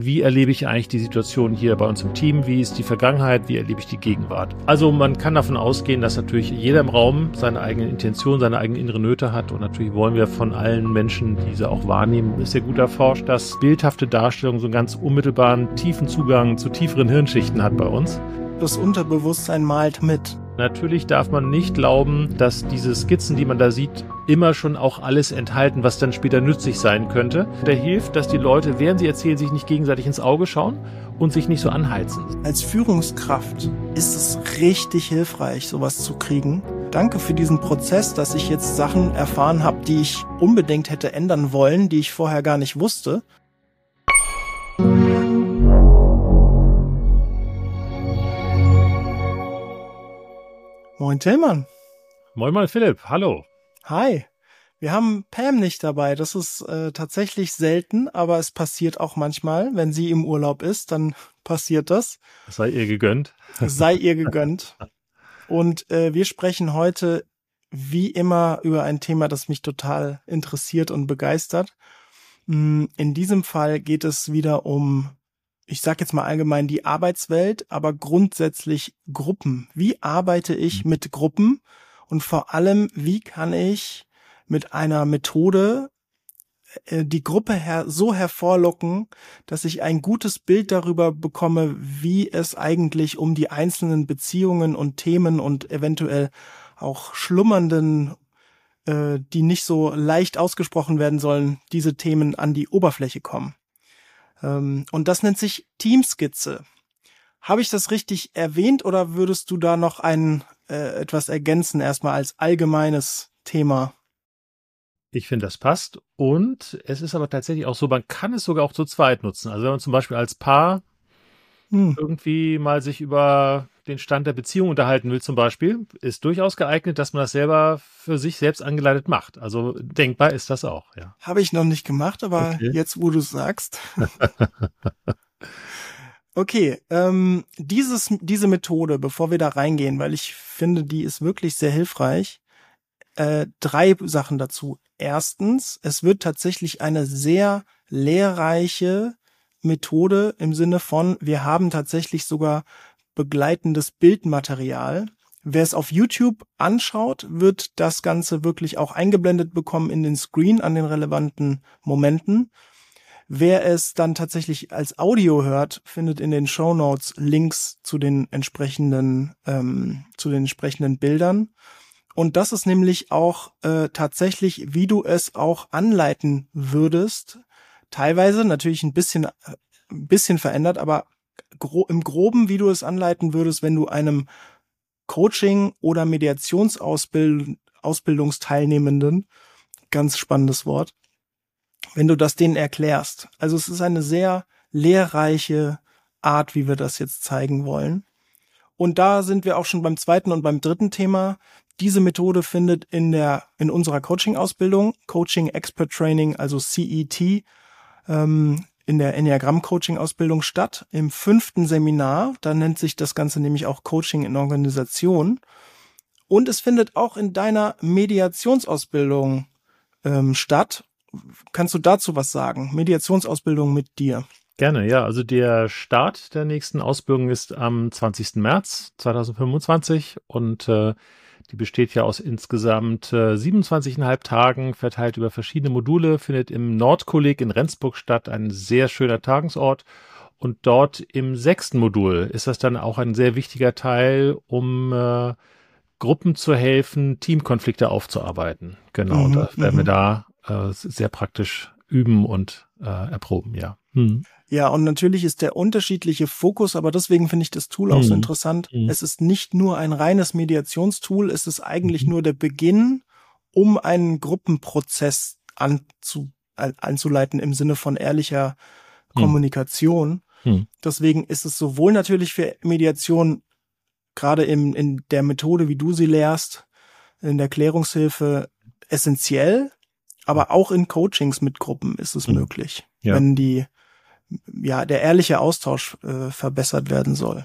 Wie erlebe ich eigentlich die Situation hier bei uns im Team? Wie ist die Vergangenheit? Wie erlebe ich die Gegenwart? Also man kann davon ausgehen, dass natürlich jeder im Raum seine eigenen Intentionen, seine eigenen inneren Nöte hat. Und natürlich wollen wir von allen Menschen diese auch wahrnehmen. Ist sehr gut erforscht, dass bildhafte Darstellung so einen ganz unmittelbaren, tiefen Zugang zu tieferen Hirnschichten hat bei uns. Das Unterbewusstsein malt mit. Natürlich darf man nicht glauben, dass diese Skizzen, die man da sieht, immer schon auch alles enthalten, was dann später nützlich sein könnte. Der hilft, dass die Leute, während sie erzählen, sich nicht gegenseitig ins Auge schauen und sich nicht so anheizen. Als Führungskraft ist es richtig hilfreich, sowas zu kriegen. Danke für diesen Prozess, dass ich jetzt Sachen erfahren habe, die ich unbedingt hätte ändern wollen, die ich vorher gar nicht wusste. Moin Tillmann. Moin Philipp, hallo. Hi. Wir haben Pam nicht dabei. Das ist tatsächlich selten, aber es passiert auch manchmal. Wenn sie im Urlaub ist, dann passiert das. Sei ihr gegönnt. Sei ihr gegönnt. Und wir sprechen heute wie immer über ein Thema, das mich total interessiert und begeistert. In diesem Fall geht es wieder um, ich sage jetzt mal allgemein die Arbeitswelt, aber grundsätzlich Gruppen. Wie arbeite ich mit Gruppen? Und vor allem, wie kann ich mit einer Methode die Gruppe so hervorlocken, dass ich ein gutes Bild darüber bekomme, wie es eigentlich um die einzelnen Beziehungen und Themen und eventuell auch schlummernden, die nicht so leicht ausgesprochen werden sollen, diese Themen an die Oberfläche kommen. Und das nennt sich Teamskizze. Habe ich das richtig erwähnt oder würdest du da noch etwas ergänzen, erstmal als allgemeines Thema? Ich finde, das passt. Und es ist aber tatsächlich auch so, man kann es sogar auch zu zweit nutzen. Also wenn man zum Beispiel als Paar irgendwie mal sich über den Stand der Beziehung unterhalten will zum Beispiel, ist durchaus geeignet, dass man das selber für sich selbst angeleitet macht. Also denkbar ist das auch, ja. Habe ich noch nicht gemacht, aber okay. Jetzt, wo du es sagst. Okay, diese Methode, bevor wir da reingehen, weil ich finde, die ist wirklich sehr hilfreich. 3 Sachen dazu. Erstens, es wird tatsächlich eine sehr lehrreiche Methode im Sinne von, wir haben tatsächlich sogar begleitendes Bildmaterial. Wer es auf YouTube anschaut, wird das Ganze wirklich auch eingeblendet bekommen in den Screen an den relevanten Momenten. Wer es dann tatsächlich als Audio hört, findet in den Shownotes Links zu den entsprechenden Bildern. Und das ist nämlich auch tatsächlich, wie du es auch anleiten würdest. Teilweise natürlich ein bisschen verändert, aber im Groben, wie du es anleiten würdest, wenn du einem Coaching- oder Mediationsausbildungsteilnehmenden, ganz spannendes Wort, wenn du das denen erklärst. Also es ist eine sehr lehrreiche Art, wie wir das jetzt zeigen wollen. Und da sind wir auch schon beim zweiten und beim dritten Thema. Diese Methode findet in unserer Coaching-Ausbildung, Coaching Expert Training, also CET, in der Enneagramm-Coaching-Ausbildung statt. Im 5. Seminar, da nennt sich das Ganze nämlich auch Coaching in Organisation. Und es findet auch in deiner Mediationsausbildung statt. Kannst du dazu was sagen? Mediationsausbildung mit dir. Gerne, ja. Also der Start der nächsten Ausbildung ist am 20. März 2025 und die besteht ja aus insgesamt 27,5 Tagen, verteilt über verschiedene Module, findet im Nordkolleg in Rendsburg statt, ein sehr schöner Tagungsort. Und dort im 6. Modul ist das dann auch ein sehr wichtiger Teil, um Gruppen zu helfen, Teamkonflikte aufzuarbeiten. Genau, da werden wir da sehr praktisch üben und erproben, ja. Ja, und natürlich ist der unterschiedliche Fokus, aber deswegen finde ich das Tool auch so interessant. Es ist nicht nur ein reines Mediationstool, es ist eigentlich nur der Beginn, um einen Gruppenprozess anzuleiten im Sinne von ehrlicher Kommunikation. Deswegen ist es sowohl natürlich für Mediation, gerade in der Methode, wie du sie lehrst, in der Klärungshilfe essentiell, aber auch in Coachings mit Gruppen ist es möglich, wenn der ehrliche Austausch verbessert werden soll.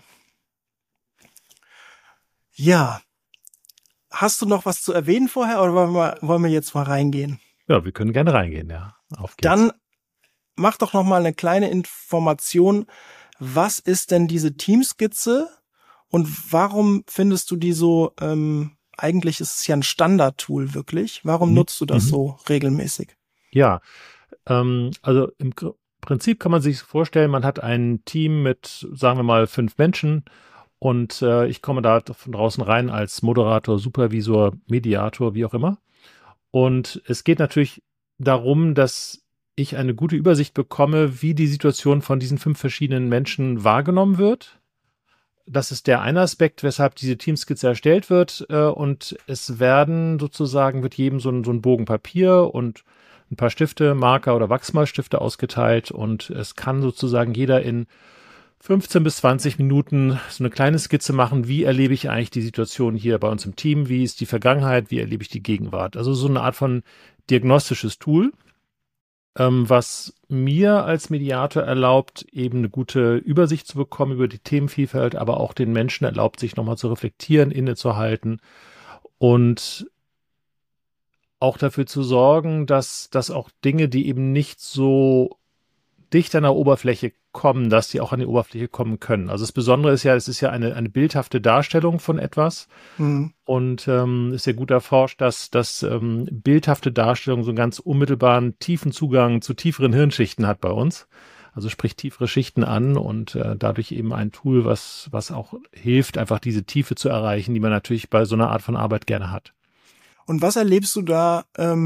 Ja, hast du noch was zu erwähnen vorher oder wollen wir jetzt mal reingehen? Ja, wir können gerne reingehen, ja. Auf geht's. Dann mach doch noch mal eine kleine Information. Was ist denn diese Teamskizze und warum findest du die so, eigentlich ist es ja ein Standardtool wirklich. Warum nutzt du das so regelmäßig? Ja, also im Prinzip kann man sich vorstellen, man hat ein Team mit, sagen wir mal, 5 Menschen und ich komme da von draußen rein als Moderator, Supervisor, Mediator, wie auch immer. Und es geht natürlich darum, dass ich eine gute Übersicht bekomme, wie die Situation von diesen 5 verschiedenen Menschen wahrgenommen wird. Das ist der eine Aspekt, weshalb diese Teamskizze erstellt wird. Und es wird jedem so ein Bogen Papier und ein paar Stifte, Marker oder Wachsmalstifte ausgeteilt. Und es kann sozusagen jeder in 15 bis 20 Minuten so eine kleine Skizze machen. Wie erlebe ich eigentlich die Situation hier bei uns im Team? Wie ist die Vergangenheit? Wie erlebe ich die Gegenwart? Also so eine Art von diagnostisches Tool, was mir als Mediator erlaubt, eben eine gute Übersicht zu bekommen über die Themenvielfalt, aber auch den Menschen erlaubt, sich nochmal zu reflektieren, innezuhalten und auch dafür zu sorgen, dass auch Dinge, die eben nicht so dicht an der Oberfläche kommen, dass die auch an die Oberfläche kommen können. Also das Besondere ist ja, es ist ja eine bildhafte Darstellung von etwas. Und ist ja gut erforscht, dass bildhafte Darstellung so einen ganz unmittelbaren, tiefen Zugang zu tieferen Hirnschichten hat bei uns. Also spricht tiefere Schichten an und dadurch eben ein Tool, was auch hilft, einfach diese Tiefe zu erreichen, die man natürlich bei so einer Art von Arbeit gerne hat. Und was erlebst du da,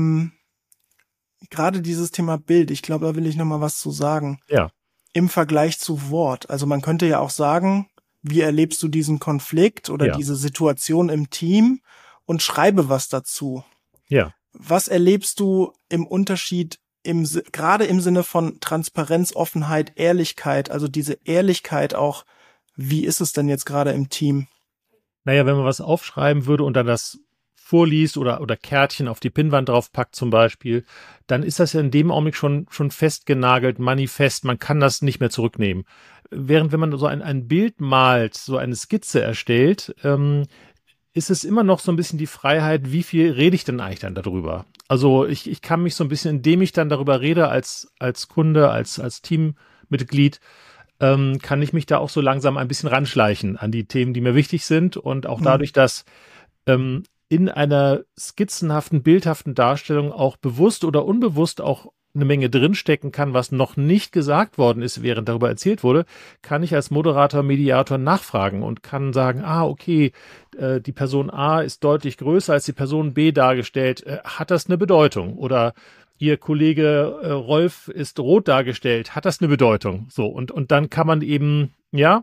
gerade dieses Thema Bild, ich glaube, da will ich noch mal was zu sagen. Ja. Im Vergleich zu Wort. Also man könnte ja auch sagen, wie erlebst du diesen Konflikt oder diese Situation im Team und schreibe was dazu. Ja. Was erlebst du im Unterschied gerade im Sinne von Transparenz, Offenheit, Ehrlichkeit, also diese Ehrlichkeit auch, wie ist es denn jetzt gerade im Team? Naja, wenn man was aufschreiben würde und dann das vorliest oder Kärtchen auf die Pinnwand draufpackt zum Beispiel, dann ist das ja in dem Augenblick schon festgenagelt, manifest, man kann das nicht mehr zurücknehmen. Während wenn man so ein Bild malt, so eine Skizze erstellt, ist es immer noch so ein bisschen die Freiheit, wie viel rede ich denn eigentlich dann darüber? Also ich kann mich so ein bisschen, indem ich dann darüber rede als Kunde, als Teammitglied, kann ich mich da auch so langsam ein bisschen ranschleichen an die Themen, die mir wichtig sind und auch dadurch, dass in einer skizzenhaften, bildhaften Darstellung auch bewusst oder unbewusst auch eine Menge drinstecken kann, was noch nicht gesagt worden ist, während darüber erzählt wurde, kann ich als Moderator, Mediator nachfragen und kann sagen, okay, die Person A ist deutlich größer als die Person B dargestellt. Hat das eine Bedeutung? Oder Ihr Kollege Rolf ist rot dargestellt. Hat das eine Bedeutung? So, und dann kann man eben,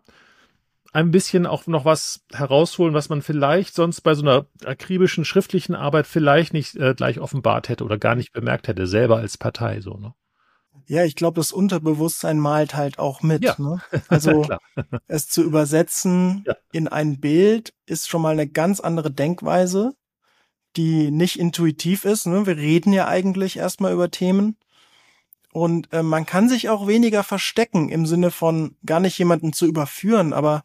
ein bisschen auch noch was herausholen, was man vielleicht sonst bei so einer akribischen schriftlichen Arbeit vielleicht nicht gleich offenbart hätte oder gar nicht bemerkt hätte, selber als Partei so, ne? Ja, ich glaube, das Unterbewusstsein malt halt auch mit, ne? Also es zu übersetzen in ein Bild ist schon mal eine ganz andere Denkweise, die nicht intuitiv ist, ne? Wir reden ja eigentlich erstmal über Themen. Und man kann sich auch weniger verstecken im Sinne von gar nicht jemanden zu überführen, aber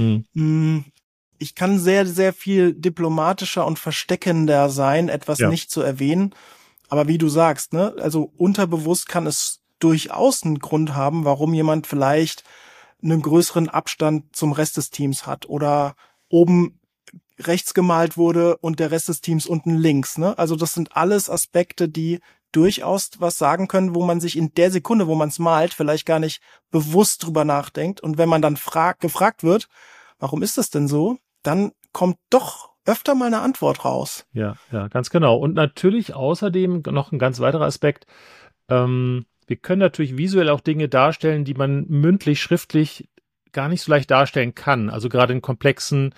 ich kann sehr, sehr viel diplomatischer und versteckender sein, etwas nicht zu erwähnen. Aber wie du sagst, ne, also unterbewusst kann es durchaus einen Grund haben, warum jemand vielleicht einen größeren Abstand zum Rest des Teams hat oder oben rechts gemalt wurde und der Rest des Teams unten links, ne? Also das sind alles Aspekte, die durchaus was sagen können, wo man sich in der Sekunde, wo man es malt, vielleicht gar nicht bewusst drüber nachdenkt. Und wenn man dann gefragt wird, warum ist das denn so, dann kommt doch öfter mal eine Antwort raus. Ja, ganz genau. Und natürlich außerdem noch ein ganz weiterer Aspekt. Wir können natürlich visuell auch Dinge darstellen, die man mündlich, schriftlich gar nicht so leicht darstellen kann. Also gerade in komplexen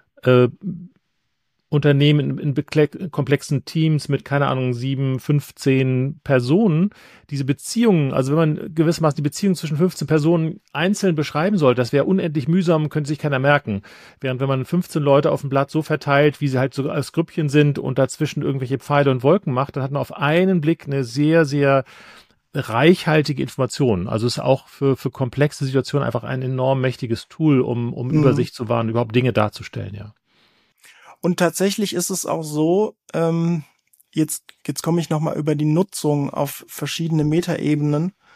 Unternehmen, in komplexen Teams mit, keine Ahnung, 7, 15 Personen, diese Beziehungen, also wenn man gewissermaßen die Beziehung zwischen 15 Personen einzeln beschreiben soll, das wäre unendlich mühsam und könnte sich keiner merken. Während wenn man 15 Leute auf dem Blatt so verteilt, wie sie halt so als Grüppchen sind und dazwischen irgendwelche Pfeile und Wolken macht, dann hat man auf einen Blick eine sehr, sehr reichhaltige Information. Also ist auch für komplexe Situationen einfach ein enorm mächtiges Tool, um Übersicht zu wahren, überhaupt Dinge darzustellen, ja. Und tatsächlich ist es auch so, jetzt komme ich nochmal über die Nutzung auf verschiedene Metaebenen.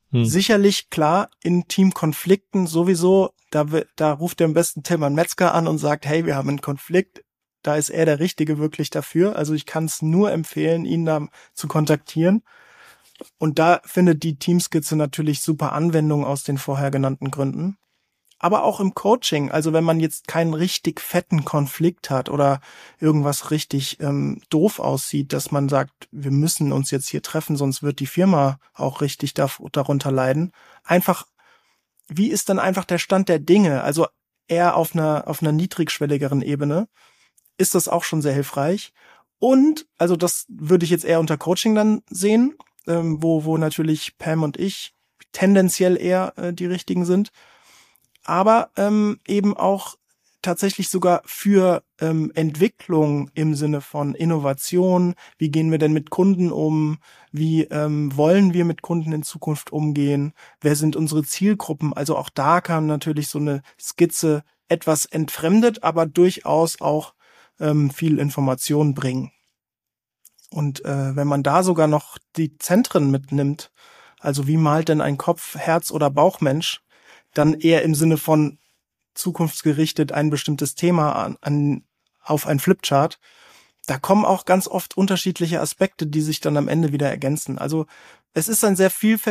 Sicherlich, klar, in Teamkonflikten sowieso, da ruft er am besten Tilman Metzger an und sagt, hey, wir haben einen Konflikt, da ist er der Richtige wirklich dafür. Also ich kann es nur empfehlen, ihn da zu kontaktieren. Und da findet die Teamskizze natürlich super Anwendung aus den vorher genannten Gründen. Aber auch im Coaching, also wenn man jetzt keinen richtig fetten Konflikt hat oder irgendwas richtig doof aussieht, dass man sagt, wir müssen uns jetzt hier treffen, sonst wird die Firma auch richtig darunter leiden. Einfach, wie ist dann einfach der Stand der Dinge? Also eher auf einer niedrigschwelligeren Ebene ist das auch schon sehr hilfreich. Und, also das würde ich jetzt eher unter Coaching dann sehen, wo natürlich Pam und ich tendenziell eher die richtigen sind. Aber eben auch tatsächlich sogar für Entwicklung im Sinne von Innovation. Wie gehen wir denn mit Kunden um? Wie wollen wir mit Kunden in Zukunft umgehen? Wer sind unsere Zielgruppen? Also auch da kann natürlich so eine Skizze etwas entfremdet, aber durchaus auch viel Information bringen. Und wenn man da sogar noch die Zentren mitnimmt, also wie malt denn ein Kopf-, Herz- oder Bauchmensch, dann eher im Sinne von zukunftsgerichtet ein bestimmtes Thema auf ein Flipchart, da kommen auch ganz oft unterschiedliche Aspekte, die sich dann am Ende wieder ergänzen. Also es ist eine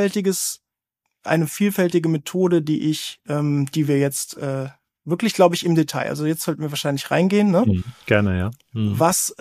vielfältige Methode, die wir jetzt wirklich, glaube ich, im Detail, also jetzt sollten wir wahrscheinlich reingehen, ne? Gerne, ja. Was,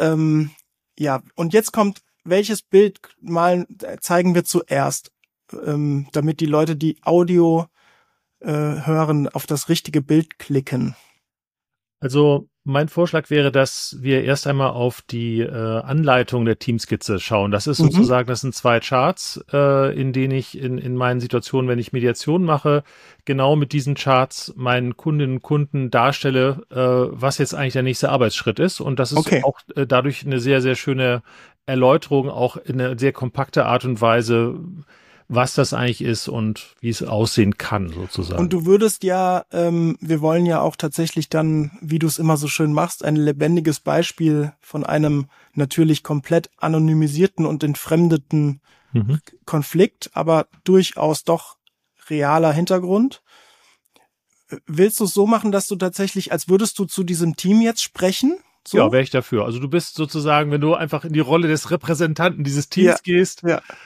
und jetzt kommt, welches Bild zeigen wir zuerst, damit die Leute, die Audio hören, auf das richtige Bild klicken? Also mein Vorschlag wäre, dass wir erst einmal auf die Anleitung der Teamskizze schauen. Das ist sozusagen, das sind 2 Charts, in denen ich in meinen Situationen, wenn ich Mediation mache, genau mit diesen Charts meinen Kundinnen und Kunden darstelle, was jetzt eigentlich der nächste Arbeitsschritt ist. Und das ist auch dadurch eine sehr, sehr schöne Erläuterung, auch in eine sehr kompakte Art und Weise, was das eigentlich ist und wie es aussehen kann, sozusagen. Und du würdest ja, wir wollen ja auch tatsächlich dann, wie du es immer so schön machst, ein lebendiges Beispiel von einem natürlich komplett anonymisierten und entfremdeten Konflikt, aber durchaus doch realer Hintergrund. Willst du es so machen, dass du tatsächlich, als würdest du zu diesem Team jetzt sprechen? So? Ja, wäre ich dafür. Also du bist sozusagen, wenn du einfach in die Rolle des Repräsentanten dieses Teams gehst,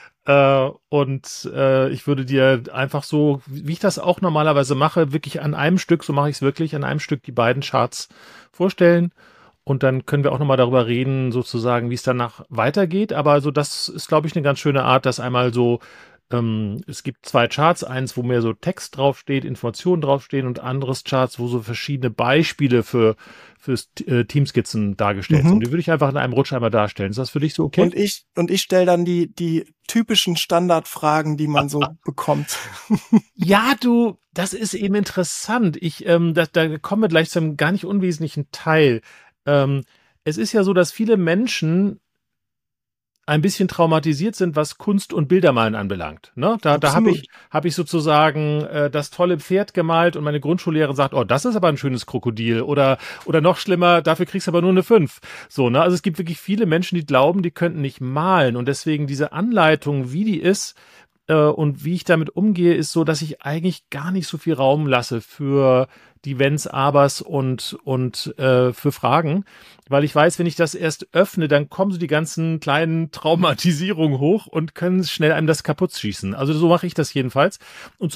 und ich würde dir einfach so, wie ich das auch normalerweise mache, wirklich an einem Stück, so mache ich es wirklich, an einem Stück die beiden Charts vorstellen. Und dann können wir auch nochmal darüber reden, sozusagen, wie es danach weitergeht. Aber also das ist, glaube ich, eine ganz schöne Art, das einmal so, es gibt 2 Charts, eins, wo mehr so Text draufsteht, Informationen draufstehen und anderes Charts, wo so verschiedene Beispiele fürs Teamskizzen dargestellt sind. Die würde ich einfach in einem Rutsch einmal darstellen. Ist das für dich so okay? Und ich stelle dann die typischen Standardfragen, die man so bekommt. Ja, das ist eben interessant. Da kommen wir gleich zu einem gar nicht unwesentlichen Teil. Es ist ja so, dass viele Menschen ein bisschen traumatisiert sind, was Kunst und Bildermalen anbelangt. Ne? Da hab ich sozusagen das tolle Pferd gemalt und meine Grundschullehrerin sagt, oh, das ist aber ein schönes Krokodil oder noch schlimmer, dafür kriegst du aber nur eine 5. So, ne? Also es gibt wirklich viele Menschen, die glauben, die könnten nicht malen und deswegen diese Anleitung, wie die ist und wie ich damit umgehe, ist so, dass ich eigentlich gar nicht so viel Raum lasse für die Wenns, Abers und für Fragen, weil ich weiß, wenn ich das erst öffne, dann kommen so die ganzen kleinen Traumatisierungen hoch und können schnell einem das kaputt schießen. Also so mache ich das jedenfalls. Und zu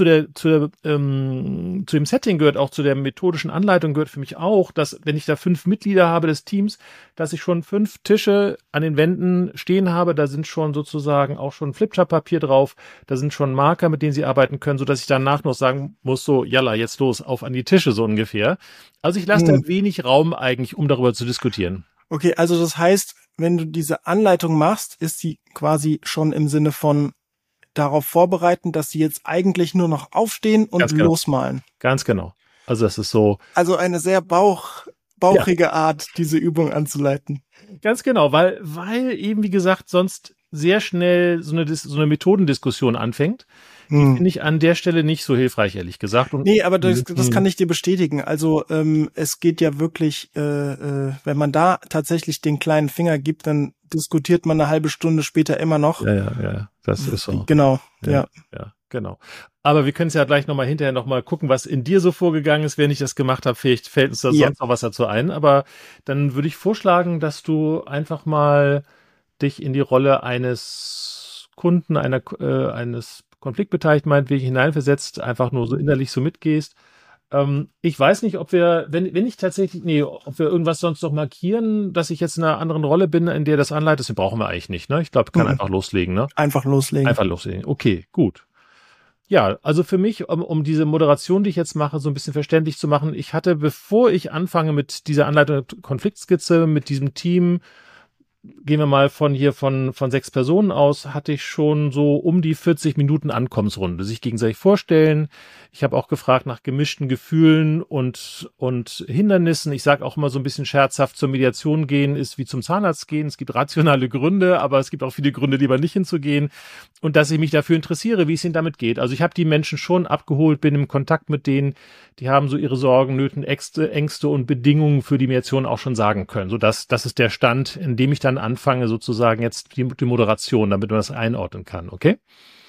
dem Setting gehört auch, zu der methodischen Anleitung gehört für mich auch, dass wenn ich da 5 Mitglieder habe des Teams, dass ich schon 5 Tische an den Wänden stehen habe, da sind schon sozusagen auch schon Flipchart-Papier drauf, da sind schon Marker, mit denen sie arbeiten können, sodass ich danach noch sagen muss, so, jalla, jetzt los, auf an die Tische, so ungefähr. Also ich lasse da wenig Raum eigentlich, um darüber zu diskutieren. Okay, also das heißt, wenn du diese Anleitung machst, ist sie quasi schon im Sinne von darauf vorbereiten, dass sie jetzt eigentlich nur noch aufstehen und losmalen. Ganz genau. Also das ist so. Also eine sehr bauchige Art, diese Übung anzuleiten. Ganz genau, weil eben, wie gesagt, sonst sehr schnell so eine Methodendiskussion anfängt. Die finde ich an der Stelle nicht so hilfreich, ehrlich gesagt. Nee, aber das kann ich dir bestätigen. Also es geht ja wirklich, wenn man da tatsächlich den kleinen Finger gibt, dann diskutiert man eine halbe Stunde später immer noch. Ja, das ist so. Genau, ja. Genau. Aber wir können es ja gleich hinterher nochmal gucken, was in dir so vorgegangen ist, wenn ich das gemacht habe. Vielleicht fällt uns da Ja. sonst noch was dazu ein. Aber dann würde ich vorschlagen, dass du einfach mal dich in die Rolle eines Kunden, eines Konfliktbeteiligten meinetwegen hineinversetzt, einfach nur so innerlich so mitgehst. Ich weiß nicht, ob wir, wenn ich tatsächlich, ob wir irgendwas sonst noch markieren, dass ich jetzt in einer anderen Rolle bin, in der das anleitet, das brauchen wir eigentlich nicht, ne? Ich glaube, ich kann einfach loslegen, ne? Einfach loslegen. Einfach loslegen. Okay, gut. Ja, also für mich, um diese Moderation, die ich jetzt mache, so ein bisschen verständlich zu machen, ich hatte, bevor ich anfange mit dieser Anleitung der Konfliktskizze, mit diesem Team, gehen wir mal von 6 Personen aus, hatte ich schon so um die 40 Minuten Ankommensrunde, sich gegenseitig vorstellen. Ich habe auch gefragt nach gemischten Gefühlen und Hindernissen. Ich sage auch immer so ein bisschen scherzhaft, zur Mediation gehen ist wie zum Zahnarzt gehen. Es gibt rationale Gründe, aber es gibt auch viele Gründe, lieber nicht hinzugehen. Und dass ich mich dafür interessiere, wie es ihnen damit geht. Also ich habe die Menschen schon abgeholt, bin im Kontakt mit denen, die haben so ihre Sorgen, Nöten, Ängste und Bedingungen für die Mediation auch schon sagen können. So das ist der Stand, in dem ich dann anfange, sozusagen jetzt die Moderation, damit man das einordnen kann, okay?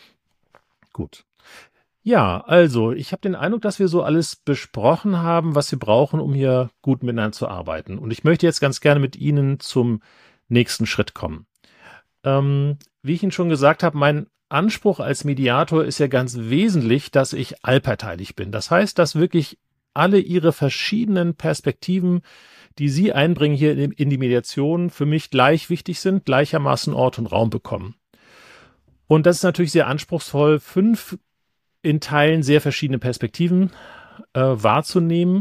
Gut. Ja, also ich habe den Eindruck, dass wir so alles besprochen haben, was wir brauchen, um hier gut miteinander zu arbeiten. Und ich möchte jetzt ganz gerne mit Ihnen zum nächsten Schritt kommen. Wie ich Ihnen schon gesagt habe, mein Anspruch als Mediator ist ja ganz wesentlich, dass ich allparteilich bin. Das heißt, dass wirklich alle Ihre verschiedenen Perspektiven, die Sie einbringen hier in die Mediation, für mich gleich wichtig sind, gleichermaßen Ort und Raum bekommen. Und das ist natürlich sehr anspruchsvoll, 5 in Teilen sehr verschiedene Perspektiven wahrzunehmen,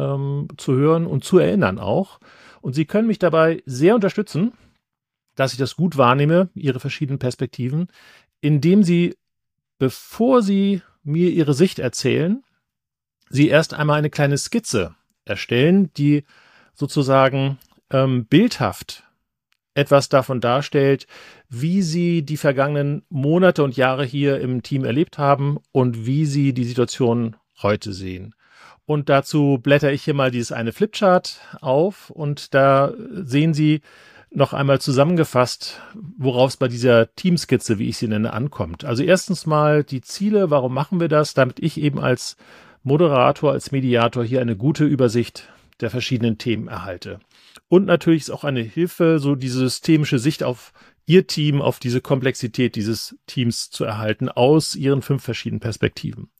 zu hören und zu erinnern auch. Und Sie können mich dabei sehr unterstützen, dass ich das gut wahrnehme, Ihre verschiedenen Perspektiven, indem Sie, bevor Sie mir Ihre Sicht erzählen, Sie erst einmal eine kleine Skizze erstellen, die sozusagen bildhaft etwas davon darstellt, wie Sie die vergangenen Monate und Jahre hier im Team erlebt haben und wie Sie die Situation heute sehen. Und dazu blätter ich hier mal dieses eine Flipchart auf und da sehen Sie noch einmal zusammengefasst, worauf es bei dieser Teamskizze, wie ich sie nenne, ankommt. Also erstens mal die Ziele, warum machen wir das? Damit ich eben als Moderator, als Mediator hier eine gute Übersicht der verschiedenen Themen erhalte. Und natürlich ist auch eine Hilfe, so diese systemische Sicht auf Ihr Team, auf diese Komplexität dieses Teams zu erhalten, aus Ihren 5 verschiedenen Perspektiven.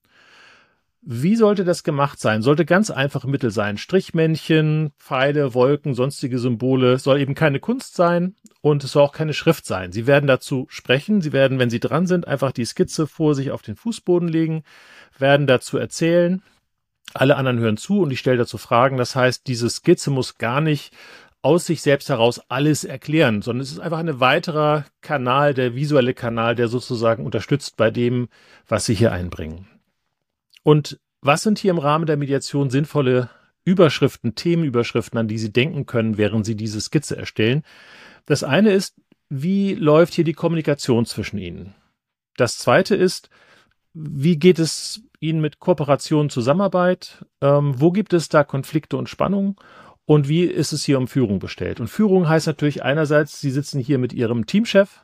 Wie sollte das gemacht sein? Sollte ganz einfache Mittel sein. Strichmännchen, Pfeile, Wolken, sonstige Symbole. Es soll eben keine Kunst sein und es soll auch keine Schrift sein. Sie werden dazu sprechen. Sie werden, wenn Sie dran sind, einfach die Skizze vor sich auf den Fußboden legen, werden dazu erzählen. Alle anderen hören zu und ich stelle dazu Fragen. Das heißt, diese Skizze muss gar nicht aus sich selbst heraus alles erklären, sondern es ist einfach ein weiterer Kanal, der visuelle Kanal, der sozusagen unterstützt bei dem, was Sie hier einbringen. Und was sind hier im Rahmen der Mediation sinnvolle Überschriften, Themenüberschriften, an die Sie denken können, während Sie diese Skizze erstellen? Das eine ist, wie läuft hier die Kommunikation zwischen Ihnen? Das zweite ist, wie geht es Ihnen mit Kooperation, Zusammenarbeit? Wo gibt es da Konflikte und Spannungen? Und wie ist es hier um Führung bestellt? Und Führung heißt natürlich einerseits, Sie sitzen hier mit Ihrem Teamchef,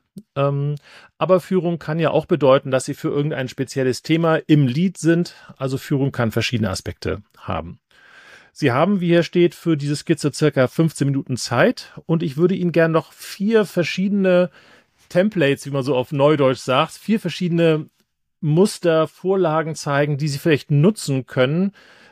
aber Führung kann ja auch bedeuten, dass Sie für irgendein spezielles Thema im Lead sind. Also Führung kann verschiedene Aspekte haben. Sie haben, wie hier steht, für diese Skizze circa 15 Minuten Zeit und ich würde Ihnen gerne noch 4 verschiedene Templates, wie man so auf Neudeutsch sagt, 4 verschiedene Muster, Vorlagen zeigen, die Sie vielleicht nutzen können,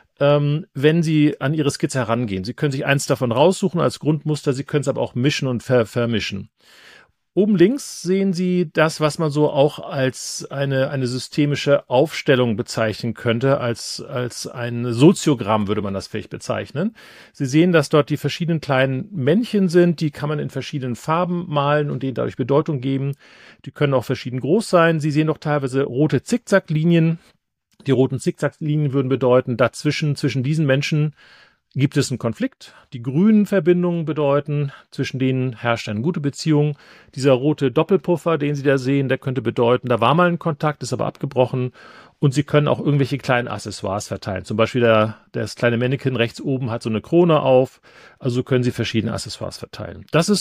wenn Sie an Ihre Skizze herangehen. Sie können sich eins davon raussuchen als Grundmuster, Sie können es aber auch mischen und vermischen. Oben links sehen Sie das, was man so auch als eine systemische Aufstellung bezeichnen könnte, als ein Soziogramm würde man das vielleicht bezeichnen. Sie sehen, dass dort die verschiedenen kleinen Männchen sind, die kann man in verschiedenen Farben malen und denen dadurch Bedeutung geben. Die können auch verschieden groß sein. Sie sehen doch teilweise rote Zickzacklinien. Die roten Zickzacklinien würden bedeuten, zwischen diesen Menschen gibt es einen Konflikt. Die grünen Verbindungen bedeuten, zwischen denen herrscht eine gute Beziehung. Dieser rote Doppelpuffer, den Sie da sehen, der könnte bedeuten, da war mal ein Kontakt, ist aber abgebrochen. Und Sie können auch irgendwelche kleinen Accessoires verteilen. Zum Beispiel das kleine Mannequin rechts oben hat so eine Krone auf. Also können Sie verschiedene Accessoires verteilen. Das ist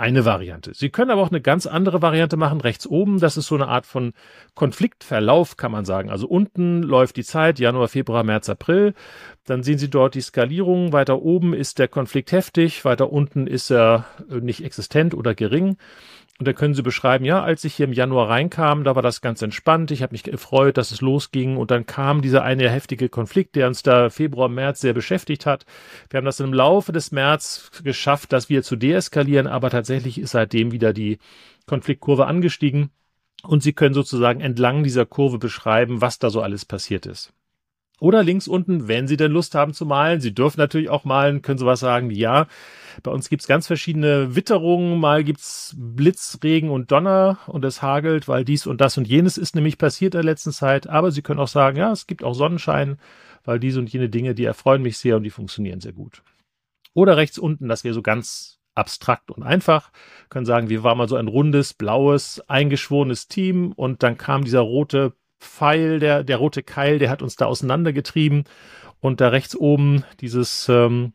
eine Variante. Sie können aber auch eine ganz andere Variante machen, rechts oben. Das ist so eine Art von Konfliktverlauf, kann man sagen. Also unten läuft die Zeit, Januar, Februar, März, April. Dann sehen Sie dort die Skalierung. Weiter oben ist der Konflikt heftig, weiter unten ist er nicht existent oder gering. Und dann können Sie beschreiben, ja, als ich hier im Januar reinkam, da war das ganz entspannt. Ich habe mich gefreut, dass es losging. Und dann kam dieser eine heftige Konflikt, der uns da Februar, März sehr beschäftigt hat. Wir haben das im Laufe des März geschafft, das wieder zu deeskalieren. Aber tatsächlich ist seitdem wieder die Konfliktkurve angestiegen. Und Sie können sozusagen entlang dieser Kurve beschreiben, was da so alles passiert ist. Oder links unten, wenn Sie denn Lust haben zu malen. Sie dürfen natürlich auch malen, können sowas sagen wie, ja, bei uns gibt's ganz verschiedene Witterungen. Mal gibt's Blitz, Regen und Donner und es hagelt, weil dies und das und jenes ist nämlich passiert in der letzten Zeit. Aber Sie können auch sagen, ja, es gibt auch Sonnenschein, weil diese und jene Dinge, die erfreuen mich sehr und die funktionieren sehr gut. Oder rechts unten, das wäre so ganz abstrakt und einfach, können sagen, wir waren mal so ein rundes, blaues, eingeschworenes Team und dann kam dieser rote Pfeil, der rote Keil, der hat uns da auseinandergetrieben und da rechts oben dieses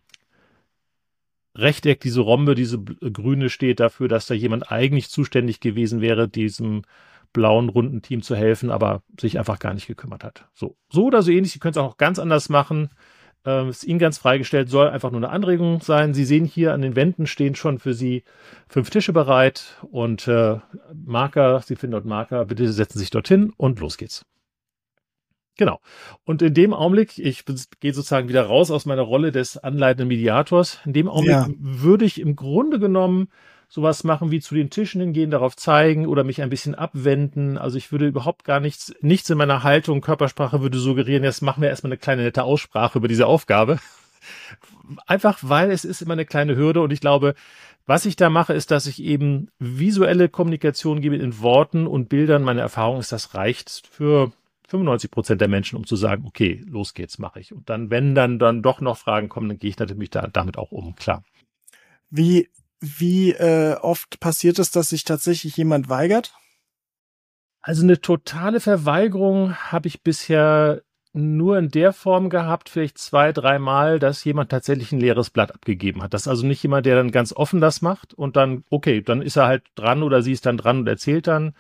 Rechteck, diese Rhombe, diese grüne steht dafür, dass da jemand eigentlich zuständig gewesen wäre, diesem blauen, runden Team zu helfen, aber sich einfach gar nicht gekümmert hat. So oder so ähnlich. Sie können es auch ganz anders machen. Ist Ihnen ganz freigestellt, soll einfach nur eine Anregung sein. Sie sehen hier an den Wänden stehen schon für Sie 5 Tische bereit und Marker, Sie finden dort Marker, bitte setzen Sie sich dorthin und los geht's. Genau. Und in dem Augenblick, ich gehe sozusagen wieder raus aus meiner Rolle des anleitenden Mediators, in dem Augenblick würde ich im Grunde genommen sowas machen wie zu den Tischen hingehen, darauf zeigen oder mich ein bisschen abwenden. Also ich würde überhaupt gar nichts in meiner Haltung, Körpersprache würde suggerieren, jetzt machen wir erstmal eine kleine nette Aussprache über diese Aufgabe. Einfach, weil es ist immer eine kleine Hürde und ich glaube, was ich da mache, ist, dass ich eben visuelle Kommunikation gebe in Worten und Bildern. Meine Erfahrung ist, das reicht für 95% der Menschen, um zu sagen, okay, los geht's, mache ich. Und dann, wenn dann doch noch Fragen kommen, dann gehe ich natürlich damit auch um, klar. Wie oft passiert es, dass sich tatsächlich jemand weigert? Also eine totale Verweigerung habe ich bisher nur in der Form gehabt, vielleicht 2-3 Mal, dass jemand tatsächlich ein leeres Blatt abgegeben hat. Das ist also nicht jemand, der dann ganz offen das macht und dann, okay, dann ist er halt dran oder sie ist dann dran und erzählt dann.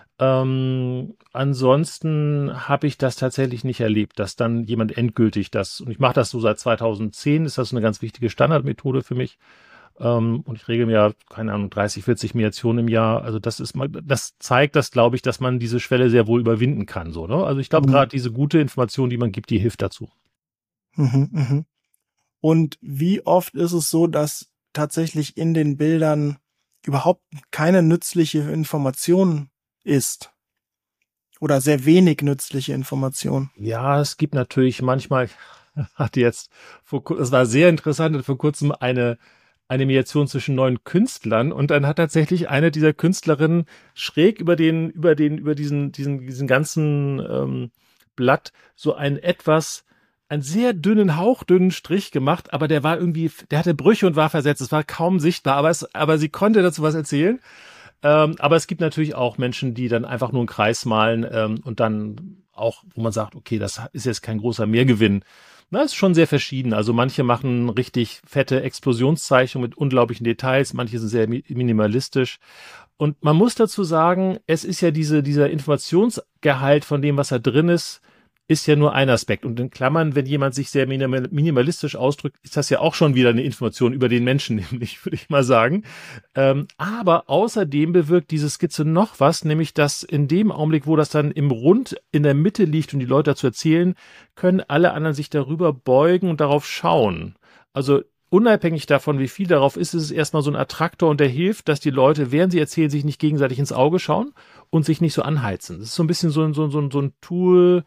Ansonsten habe ich das tatsächlich nicht erlebt, dass dann jemand endgültig und ich mache das so seit 2010, ist das eine ganz wichtige Standardmethode für mich. Und ich regel mir ja, keine Ahnung, 30, 40 Mediationen im Jahr. Also das zeigt das, glaube ich, dass man diese Schwelle sehr wohl überwinden kann, so, ne? Also ich glaube, gerade diese gute Information, die man gibt, die hilft dazu. Und wie oft ist es so, dass tatsächlich in den Bildern überhaupt keine nützliche Information ist? Oder sehr wenig nützliche Information? Ja, es gibt natürlich manchmal, es war sehr interessant, vor kurzem eine Mediation zwischen 9 Künstlern und dann hat tatsächlich eine dieser Künstlerinnen schräg über diesen ganzen Blatt so einen sehr dünnen, hauchdünnen Strich gemacht, aber der hatte Brüche und war versetzt. Es war kaum sichtbar, aber sie konnte dazu was erzählen. Aber es gibt natürlich auch Menschen, die dann einfach nur einen Kreis malen und dann auch, wo man sagt, okay, das ist jetzt kein großer Mehrgewinn. Na, ist schon sehr verschieden. Also manche machen richtig fette Explosionszeichnungen mit unglaublichen Details, manche sind sehr minimalistisch. Und man muss dazu sagen, es ist ja dieser Informationsgehalt von dem, was da drin ist ja nur ein Aspekt. Und in Klammern, wenn jemand sich sehr minimalistisch ausdrückt, ist das ja auch schon wieder eine Information über den Menschen, nämlich, würde ich mal sagen. Aber außerdem bewirkt diese Skizze noch was, nämlich, dass in dem Augenblick, wo das dann im Rund in der Mitte liegt und die Leute dazu erzählen, können alle anderen sich darüber beugen und darauf schauen. Also unabhängig davon, wie viel darauf ist es erstmal so ein Attraktor und der hilft, dass die Leute, während sie erzählen, sich nicht gegenseitig ins Auge schauen und sich nicht so anheizen. Das ist so ein bisschen so ein Tool,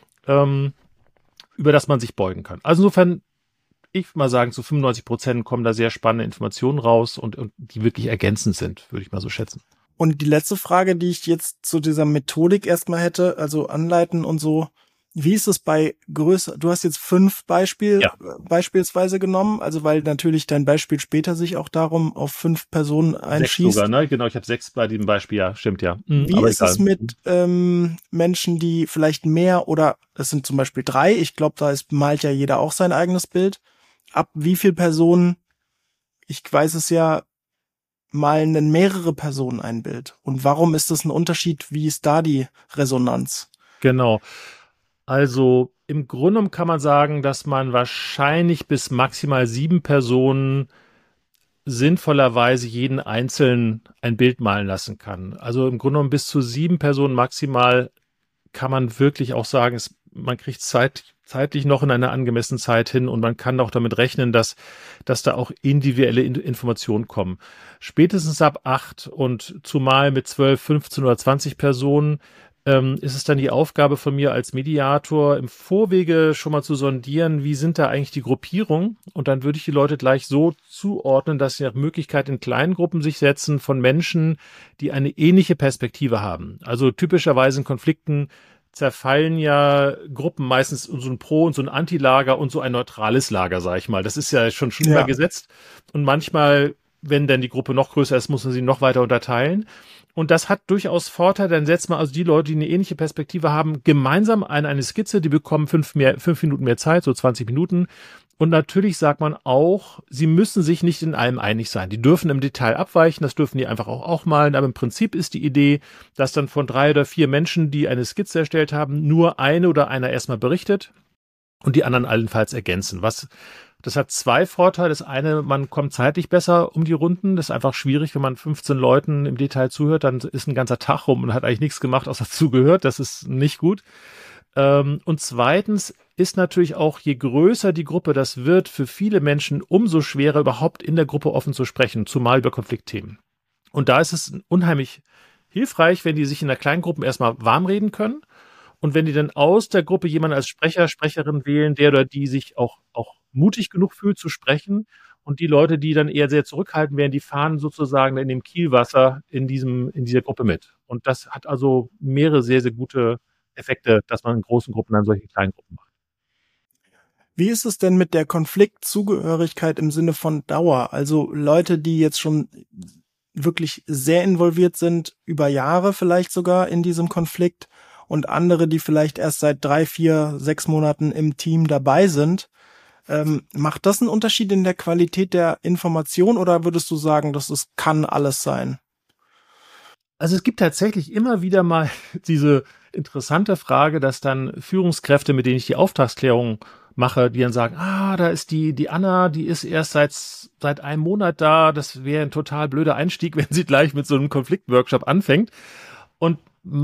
über das man sich beugen kann. Also insofern, ich würde mal sagen, zu 95% kommen da sehr spannende Informationen raus und die wirklich ergänzend sind, würde ich mal so schätzen. Und die letzte Frage, die ich jetzt zu dieser Methodik erstmal hätte, also anleiten und so, wie ist es bei größer, du hast jetzt 5 beispielsweise genommen, also weil natürlich dein Beispiel später sich auch darum auf 5 Personen einschießt. 6 sogar, ne? Genau, ich habe 6 bei diesem Beispiel, ja, stimmt ja. Wie ist es mit Menschen, die vielleicht mehr oder es sind zum Beispiel 3, ich glaube, malt ja jeder auch sein eigenes Bild. Ab wie viel Personen, ich weiß es ja, malen mehrere Personen ein Bild? Und warum ist das ein Unterschied? Wie ist da die Resonanz? Genau. Also im Grunde genommen kann man sagen, dass man wahrscheinlich bis maximal 7 Personen sinnvollerweise jeden einzeln ein Bild malen lassen kann. Also im Grunde genommen bis zu 7 Personen maximal kann man wirklich auch sagen, man kriegt zeitlich noch in einer angemessenen Zeit hin und man kann auch damit rechnen, dass da auch individuelle Informationen kommen. Spätestens ab 8 und zumal mit 12, 15 oder 20 Personen ist es dann die Aufgabe von mir als Mediator, im Vorwege schon mal zu sondieren, wie sind da eigentlich die Gruppierungen? Und dann würde ich die Leute gleich so zuordnen, dass sie nach Möglichkeit in kleinen Gruppen sich setzen von Menschen, die eine ähnliche Perspektive haben. Also typischerweise in Konflikten zerfallen ja Gruppen meistens in so ein Pro- und so ein Anti-Lager und so ein neutrales Lager, sag ich mal. Das ist ja schon immer gesetzt. Und manchmal, wenn dann die Gruppe noch größer ist, muss man sie noch weiter unterteilen. Und das hat durchaus Vorteil, dann setzt man also die Leute, die eine ähnliche Perspektive haben, gemeinsam an eine Skizze, die bekommen 5 Minuten mehr Zeit, so 20 Minuten. Und natürlich sagt man auch, sie müssen sich nicht in allem einig sein. Die dürfen im Detail abweichen, das dürfen die einfach auch malen. Aber im Prinzip ist die Idee, dass dann von 3 oder 4 Menschen, die eine Skizze erstellt haben, nur eine oder einer erstmal berichtet und die anderen allenfalls ergänzen. Das hat 2 Vorteile. Das eine, man kommt zeitlich besser um die Runden. Das ist einfach schwierig, wenn man 15 Leuten im Detail zuhört, dann ist ein ganzer Tag rum und hat eigentlich nichts gemacht, außer zugehört. Das ist nicht gut. Und zweitens ist natürlich auch, je größer die Gruppe das wird, für viele Menschen umso schwerer, überhaupt in der Gruppe offen zu sprechen, zumal über Konfliktthemen. Und da ist es unheimlich hilfreich, wenn die sich in der kleinen Gruppe erstmal warm reden können. Und wenn die dann aus der Gruppe jemanden als Sprecher, Sprecherin wählen, der oder die sich auch mutig genug fühlt zu sprechen, und die Leute, die dann eher sehr zurückhaltend werden, die fahren sozusagen in dem Kielwasser in dieser Gruppe mit. Und das hat also mehrere sehr, sehr gute Effekte, dass man in großen Gruppen dann solche kleinen Gruppen macht. Wie ist es denn mit der Konfliktzugehörigkeit im Sinne von Dauer? Also Leute, die jetzt schon wirklich sehr involviert sind, über Jahre vielleicht sogar in diesem Konflikt, und andere, die vielleicht erst seit 3, 4, 6 Monaten im Team dabei sind. Macht das einen Unterschied in der Qualität der Information oder würdest du sagen, dass es kann alles sein? Also es gibt tatsächlich immer wieder mal diese interessante Frage, dass dann Führungskräfte, mit denen ich die Auftragsklärung mache, die dann sagen, da ist die Anna, die ist erst seit einem Monat da, das wäre ein total blöder Einstieg, wenn sie gleich mit so einem Konfliktworkshop anfängt. Und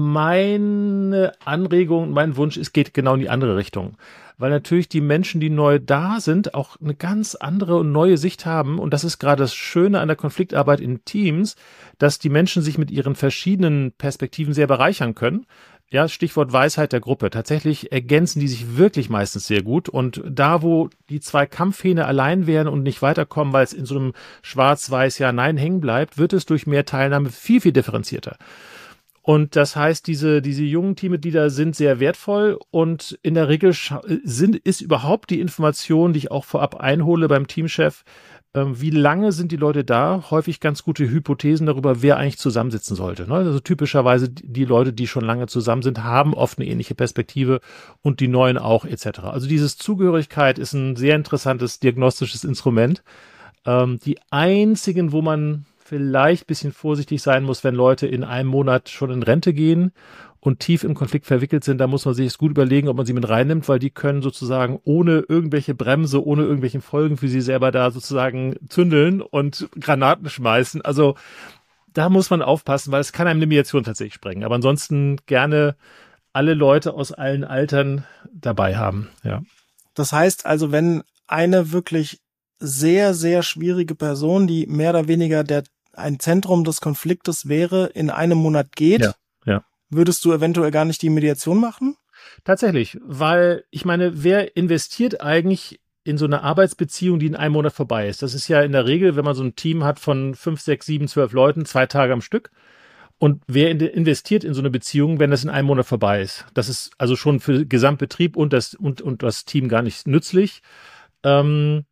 meine Anregung, mein Wunsch geht genau in die andere Richtung. Weil natürlich die Menschen, die neu da sind, auch eine ganz andere und neue Sicht haben. Und das ist gerade das Schöne an der Konfliktarbeit in Teams, dass die Menschen sich mit ihren verschiedenen Perspektiven sehr bereichern können. Ja, Stichwort Weisheit der Gruppe. Tatsächlich ergänzen die sich wirklich meistens sehr gut. Und da, wo die 2 Kampfhähne allein werden und nicht weiterkommen, weil es in so einem Schwarz-Weiß Ja-Nein hängen bleibt, wird es durch mehr Teilnahme viel, viel differenzierter. Und das heißt, diese jungen Teammitglieder sind sehr wertvoll und in der Regel ist überhaupt die Information, die ich auch vorab einhole beim Teamchef, wie lange sind die Leute da? Häufig ganz gute Hypothesen darüber, wer eigentlich zusammensitzen sollte. Also typischerweise die Leute, die schon lange zusammen sind, haben oft eine ähnliche Perspektive und die Neuen auch etc. Also dieses Zugehörigkeit ist ein sehr interessantes diagnostisches Instrument. Die einzigen, wo man vielleicht ein bisschen vorsichtig sein muss, wenn Leute in einem Monat schon in Rente gehen und tief im Konflikt verwickelt sind, da muss man sich es gut überlegen, ob man sie mit reinnimmt, weil die können sozusagen ohne irgendwelche Bremse, ohne irgendwelchen Folgen für sie selber da sozusagen zündeln und Granaten schmeißen. Also da muss man aufpassen, weil es kann einem Limitation tatsächlich sprengen. Aber ansonsten gerne alle Leute aus allen Altern dabei haben. Ja. Das heißt also, wenn eine wirklich sehr, sehr schwierige Person, die mehr oder weniger ein Zentrum des Konfliktes wäre, in einem Monat geht, ja. Würdest du eventuell gar nicht die Mediation machen? Tatsächlich, weil ich meine, wer investiert eigentlich in so eine Arbeitsbeziehung, die in einem Monat vorbei ist? Das ist ja in der Regel, wenn man so ein Team hat von 5, 6, 7, 12 Leuten, 2 Tage am Stück. Und wer investiert in so eine Beziehung, wenn das in einem Monat vorbei ist? Das ist also schon für den Gesamtbetrieb und das Team gar nicht nützlich.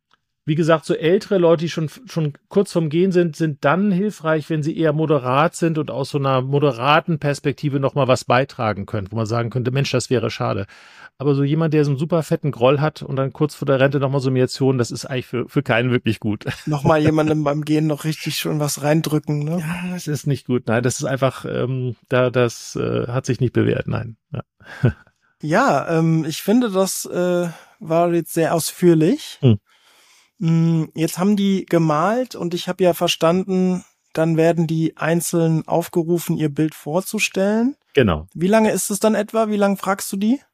Wie gesagt, so ältere Leute, die schon kurz vorm Gehen sind dann hilfreich, wenn sie eher moderat sind und aus so einer moderaten Perspektive nochmal was beitragen können, wo man sagen könnte, Mensch, das wäre schade. Aber so jemand, der so einen super fetten Groll hat und dann kurz vor der Rente nochmal so Mediation, das ist eigentlich für keinen wirklich gut. Nochmal jemandem beim Gehen noch richtig schon was reindrücken, ne? Ja, das ist nicht gut. Nein, das ist einfach, das hat sich nicht bewährt. Nein. Ja. Ja, ich finde, das war jetzt sehr ausführlich. Jetzt haben die gemalt und ich habe ja verstanden, dann werden die einzeln aufgerufen, ihr Bild vorzustellen. Genau. Wie lange ist es dann etwa? Wie lange fragst du die?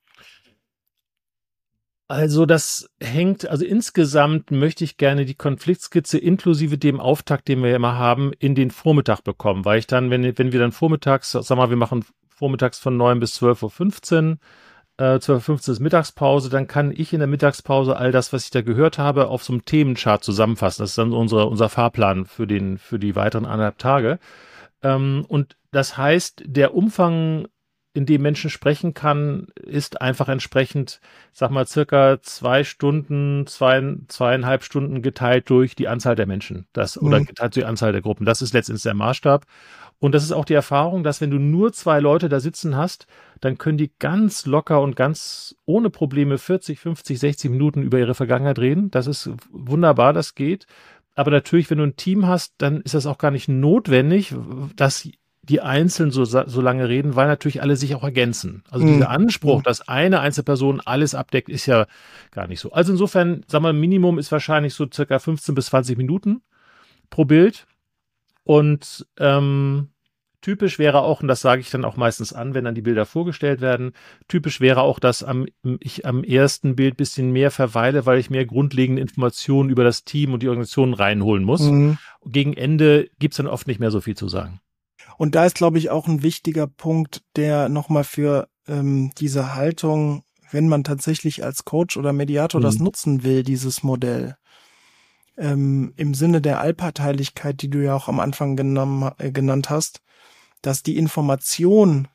Also also insgesamt möchte ich gerne die Konfliktskizze inklusive dem Auftakt, den wir immer haben, in den Vormittag bekommen, weil ich dann, wenn wir dann vormittags, sag mal, wir machen vormittags von 9 bis 12:15 Uhr, 12:15 Uhr ist Mittagspause, dann kann ich in der Mittagspause all das, was ich da gehört habe, auf so einem Themenchart zusammenfassen. Das ist dann unser Fahrplan für die weiteren 1,5 Tage. Und das heißt, der Umfang, in dem Menschen sprechen kann, ist einfach entsprechend, sag mal, circa 2 Stunden, 2,5 Stunden geteilt durch die Anzahl der Menschen. Oder geteilt durch die Anzahl der Gruppen. Das ist letztendlich der Maßstab. Und das ist auch die Erfahrung, dass wenn du nur 2 Leute da sitzen hast, dann können die ganz locker und ganz ohne Probleme 40, 50, 60 Minuten über ihre Vergangenheit reden. Das ist wunderbar, das geht. Aber natürlich, wenn du ein Team hast, dann ist das auch gar nicht notwendig, dass die einzeln so lange reden, weil natürlich alle sich auch ergänzen. Also dieser Anspruch, dass eine Einzelperson alles abdeckt, ist ja gar nicht so. Also insofern, sagen wir, Minimum ist wahrscheinlich so circa 15 bis 20 Minuten pro Bild. Und typisch wäre auch, und das sage ich dann auch meistens an, wenn dann die Bilder vorgestellt werden, typisch wäre auch, dass ich am ersten Bild ein bisschen mehr verweile, weil ich mehr grundlegende Informationen über das Team und die Organisation reinholen muss. Gegen Ende gibt's dann oft nicht mehr so viel zu sagen. Und da ist, glaube ich, auch ein wichtiger Punkt, der nochmal für diese Haltung, wenn man tatsächlich als Coach oder Mediator das nutzen will, dieses Modell, im Sinne der Allparteilichkeit, die du ja auch am Anfang genannt hast, dass die Information,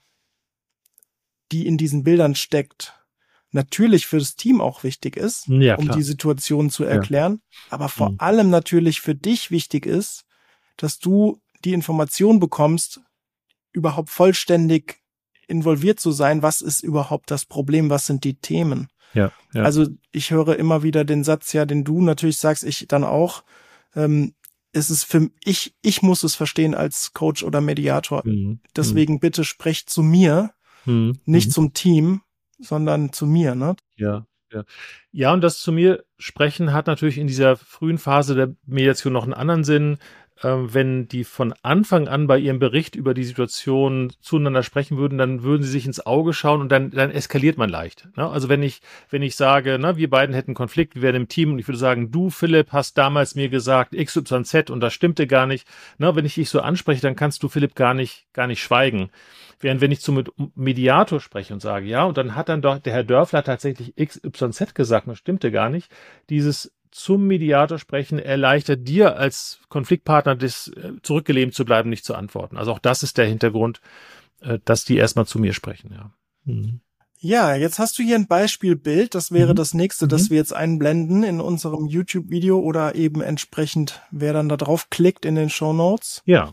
die in diesen Bildern steckt, natürlich für das Team auch wichtig ist, Ja, um klar. die Situation zu erklären, aber vor allem natürlich für dich wichtig ist, dass du die Information bekommst, überhaupt vollständig involviert zu sein, was ist überhaupt das Problem, was sind die Themen. Ja. Also ich höre immer wieder den Satz, ja, den du natürlich sagst, ich dann auch, es ist ich muss es verstehen als Coach oder Mediator. Deswegen bitte sprecht zu mir, nicht zum Team, sondern zu mir, ne? Ja. Ja, und das zu mir sprechen hat natürlich in dieser frühen Phase der Mediation noch einen anderen Sinn. Wenn die von Anfang an bei ihrem Bericht über die Situation zueinander sprechen würden, dann würden sie sich ins Auge schauen und dann eskaliert man leicht. Ne? Also wenn ich sage, ne, wir beiden hätten einen Konflikt, wir wären im Team und ich würde sagen, du Philipp hast damals mir gesagt XYZ und das stimmte gar nicht. Ne? Wenn ich dich so anspreche, dann kannst du Philipp gar nicht schweigen. Während wenn ich zum Mediator spreche und sage, ja, und dann hat dann doch der Herr Dörfler tatsächlich XYZ gesagt, das stimmte gar nicht. Dieses zum Mediator sprechen erleichtert dir als Konfliktpartner, das zurückgelehnt zu bleiben, nicht zu antworten. Also auch das ist der Hintergrund, dass die erstmal zu mir sprechen, ja. Ja, jetzt hast du hier ein Beispielbild. Das wäre das nächste, das wir jetzt einblenden in unserem YouTube-Video oder eben entsprechend, wer dann da drauf klickt in den Shownotes. Ja.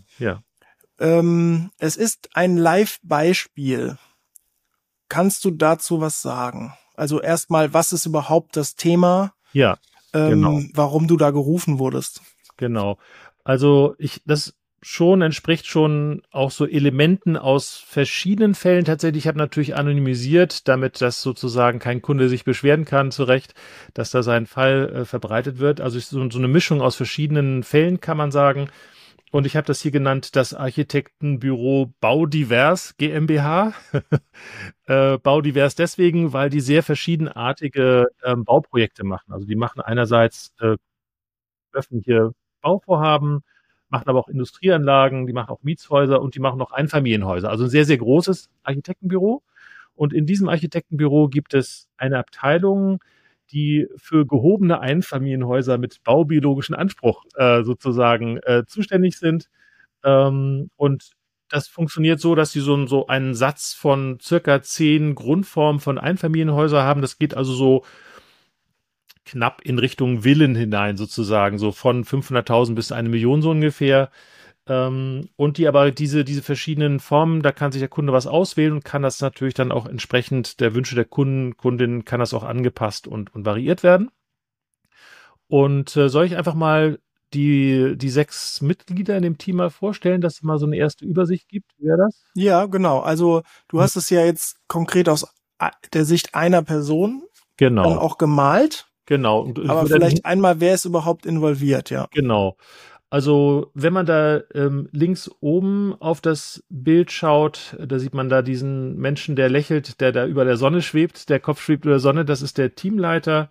Es ist ein Live-Beispiel. Kannst du dazu was sagen? Also erstmal, was ist überhaupt das Thema? Ja. Genau. Warum du da gerufen wurdest. Genau. Also das entspricht schon auch so Elementen aus verschiedenen Fällen. Tatsächlich, ich habe natürlich anonymisiert, damit das sozusagen kein Kunde sich beschweren kann, zu Recht, dass da sein Fall verbreitet wird. Also so eine Mischung aus verschiedenen Fällen, kann man sagen. Und ich habe das hier genannt, das Architektenbüro Baudivers GmbH. Baudivers deswegen, weil die sehr verschiedenartige Bauprojekte machen. Also die machen einerseits öffentliche Bauvorhaben, machen aber auch Industrieanlagen, die machen auch Mietshäuser und die machen auch Einfamilienhäuser. Also ein sehr, sehr großes Architektenbüro. Und in diesem Architektenbüro gibt es eine Abteilung, die für gehobene Einfamilienhäuser mit baubiologischem Anspruch sozusagen zuständig sind. Und das funktioniert so, dass sie so einen Satz von circa 10 Grundformen von Einfamilienhäusern haben. Das geht also so knapp in Richtung Villen hinein sozusagen, so von 500.000 bis 1 Million so ungefähr. Und die aber diese verschiedenen Formen, da kann sich der Kunde was auswählen und kann das natürlich dann auch entsprechend der Wünsche der Kundin, kann das auch angepasst und variiert werden. Und soll ich einfach mal die 6 Mitglieder in dem Team mal vorstellen, dass es mal so eine erste Übersicht gibt? Wie wäre das? Ja, genau. Also du hast es ja jetzt konkret aus der Sicht einer Person dann Genau, auch gemalt. genau. Und Aber vielleicht einmal, wer ist überhaupt involviert, ja. Genau. Also wenn man da links oben auf das Bild schaut, da sieht man da diesen Menschen, der lächelt, der da über der Sonne schwebt, der Kopf schwebt über der Sonne, das ist der Teamleiter.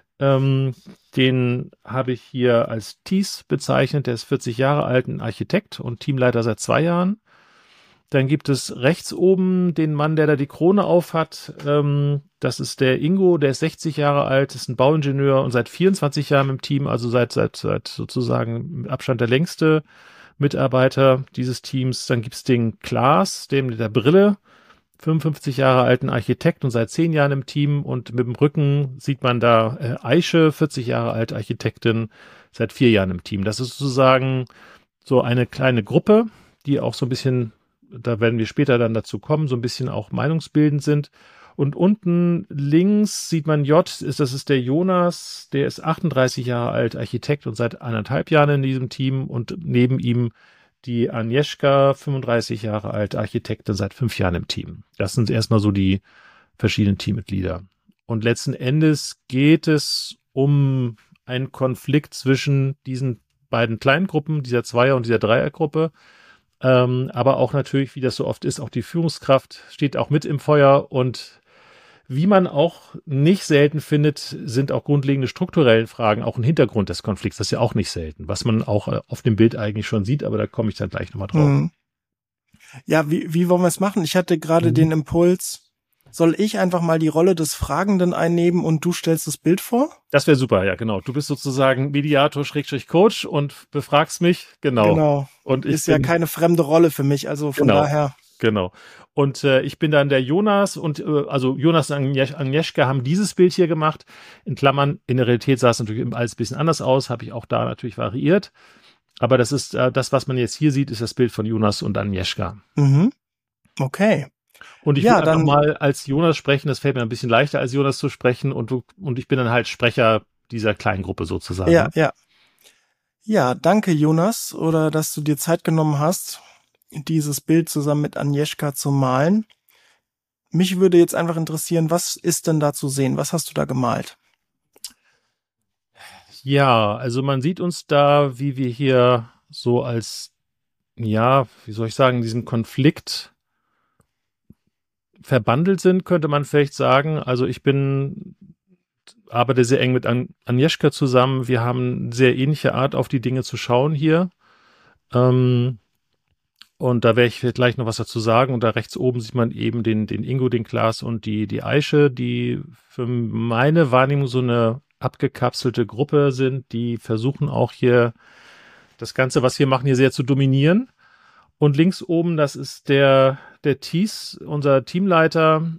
Den habe ich hier als Thies bezeichnet, der ist 40 Jahre alt, ein Architekt und Teamleiter seit 2 Jahren. Dann gibt es rechts oben den Mann, der da die Krone aufhat. Das ist der Ingo, der ist 60 Jahre alt, ist ein Bauingenieur und seit 24 Jahren im Team, also seit sozusagen mit Abstand der längste Mitarbeiter dieses Teams. Dann gibt's den Klaas, dem mit der Brille, 55 Jahre alten Architekt und seit 10 Jahren im Team. Und mit dem Rücken sieht man da Aische, 40 Jahre alte Architektin, seit 4 Jahren im Team. Das ist sozusagen so eine kleine Gruppe, die auch so ein bisschen, da werden wir später dann dazu kommen, so ein bisschen auch meinungsbildend sind. Und unten links sieht man das ist der Jonas, der ist 38 Jahre alt, Architekt und seit 1,5 Jahren in diesem Team. Und neben ihm die Agnieszka, 35 Jahre alt, Architektin, seit 5 Jahren im Team. Das sind erstmal so die verschiedenen Teammitglieder. Und letzten Endes geht es um einen Konflikt zwischen diesen beiden kleinen Gruppen, dieser Zweier- und dieser Dreiergruppe. Aber auch natürlich, wie das so oft ist, auch die Führungskraft steht auch mit im Feuer. Und wie man auch nicht selten findet, sind auch grundlegende strukturelle Fragen auch ein Hintergrund des Konflikts. Das ist ja auch nicht selten, was man auch auf dem Bild eigentlich schon sieht, aber da komme ich dann gleich nochmal drauf. Mhm. Ja, wie wollen wir es machen? Ich hatte gerade den Impuls, soll ich einfach mal die Rolle des Fragenden einnehmen und du stellst das Bild vor? Das wäre super, ja, genau. Du bist sozusagen Mediator, Coach und befragst mich, genau. Genau. Und ich ist ja keine fremde Rolle für mich, also von daher. Genau. Und ich bin dann der Jonas und also Jonas und Agnieszka haben dieses Bild hier gemacht. In Klammern, in der Realität sah es natürlich alles ein bisschen anders aus, habe ich auch da natürlich variiert. Aber das ist das, was man jetzt hier sieht, ist das Bild von Jonas und Agnieszka. Mhm. Okay. Und ich will einfach mal als Jonas sprechen, das fällt mir ein bisschen leichter, als Jonas zu sprechen und ich bin dann halt Sprecher dieser kleinen Gruppe sozusagen. Ja, ja. Ja, danke Jonas, oder dass du dir Zeit genommen hast, dieses Bild zusammen mit Agnieszka zu malen. Mich würde jetzt einfach interessieren, was ist denn da zu sehen? Was hast du da gemalt? Ja, also man sieht uns da, wie wir hier so als, ja, wie soll ich sagen, diesen Konflikt verbandelt sind, könnte man vielleicht sagen. Also ich arbeite sehr eng mit Agnieszka zusammen. Wir haben eine sehr ähnliche Art, auf die Dinge zu schauen hier. Und da werde ich vielleicht gleich noch was dazu sagen. Und da rechts oben sieht man eben den Ingo, den Klaas und die Aische, die für meine Wahrnehmung so eine abgekapselte Gruppe sind, die versuchen auch hier das Ganze, was wir machen, hier sehr zu dominieren. Und links oben, das ist der Thies, unser Teamleiter.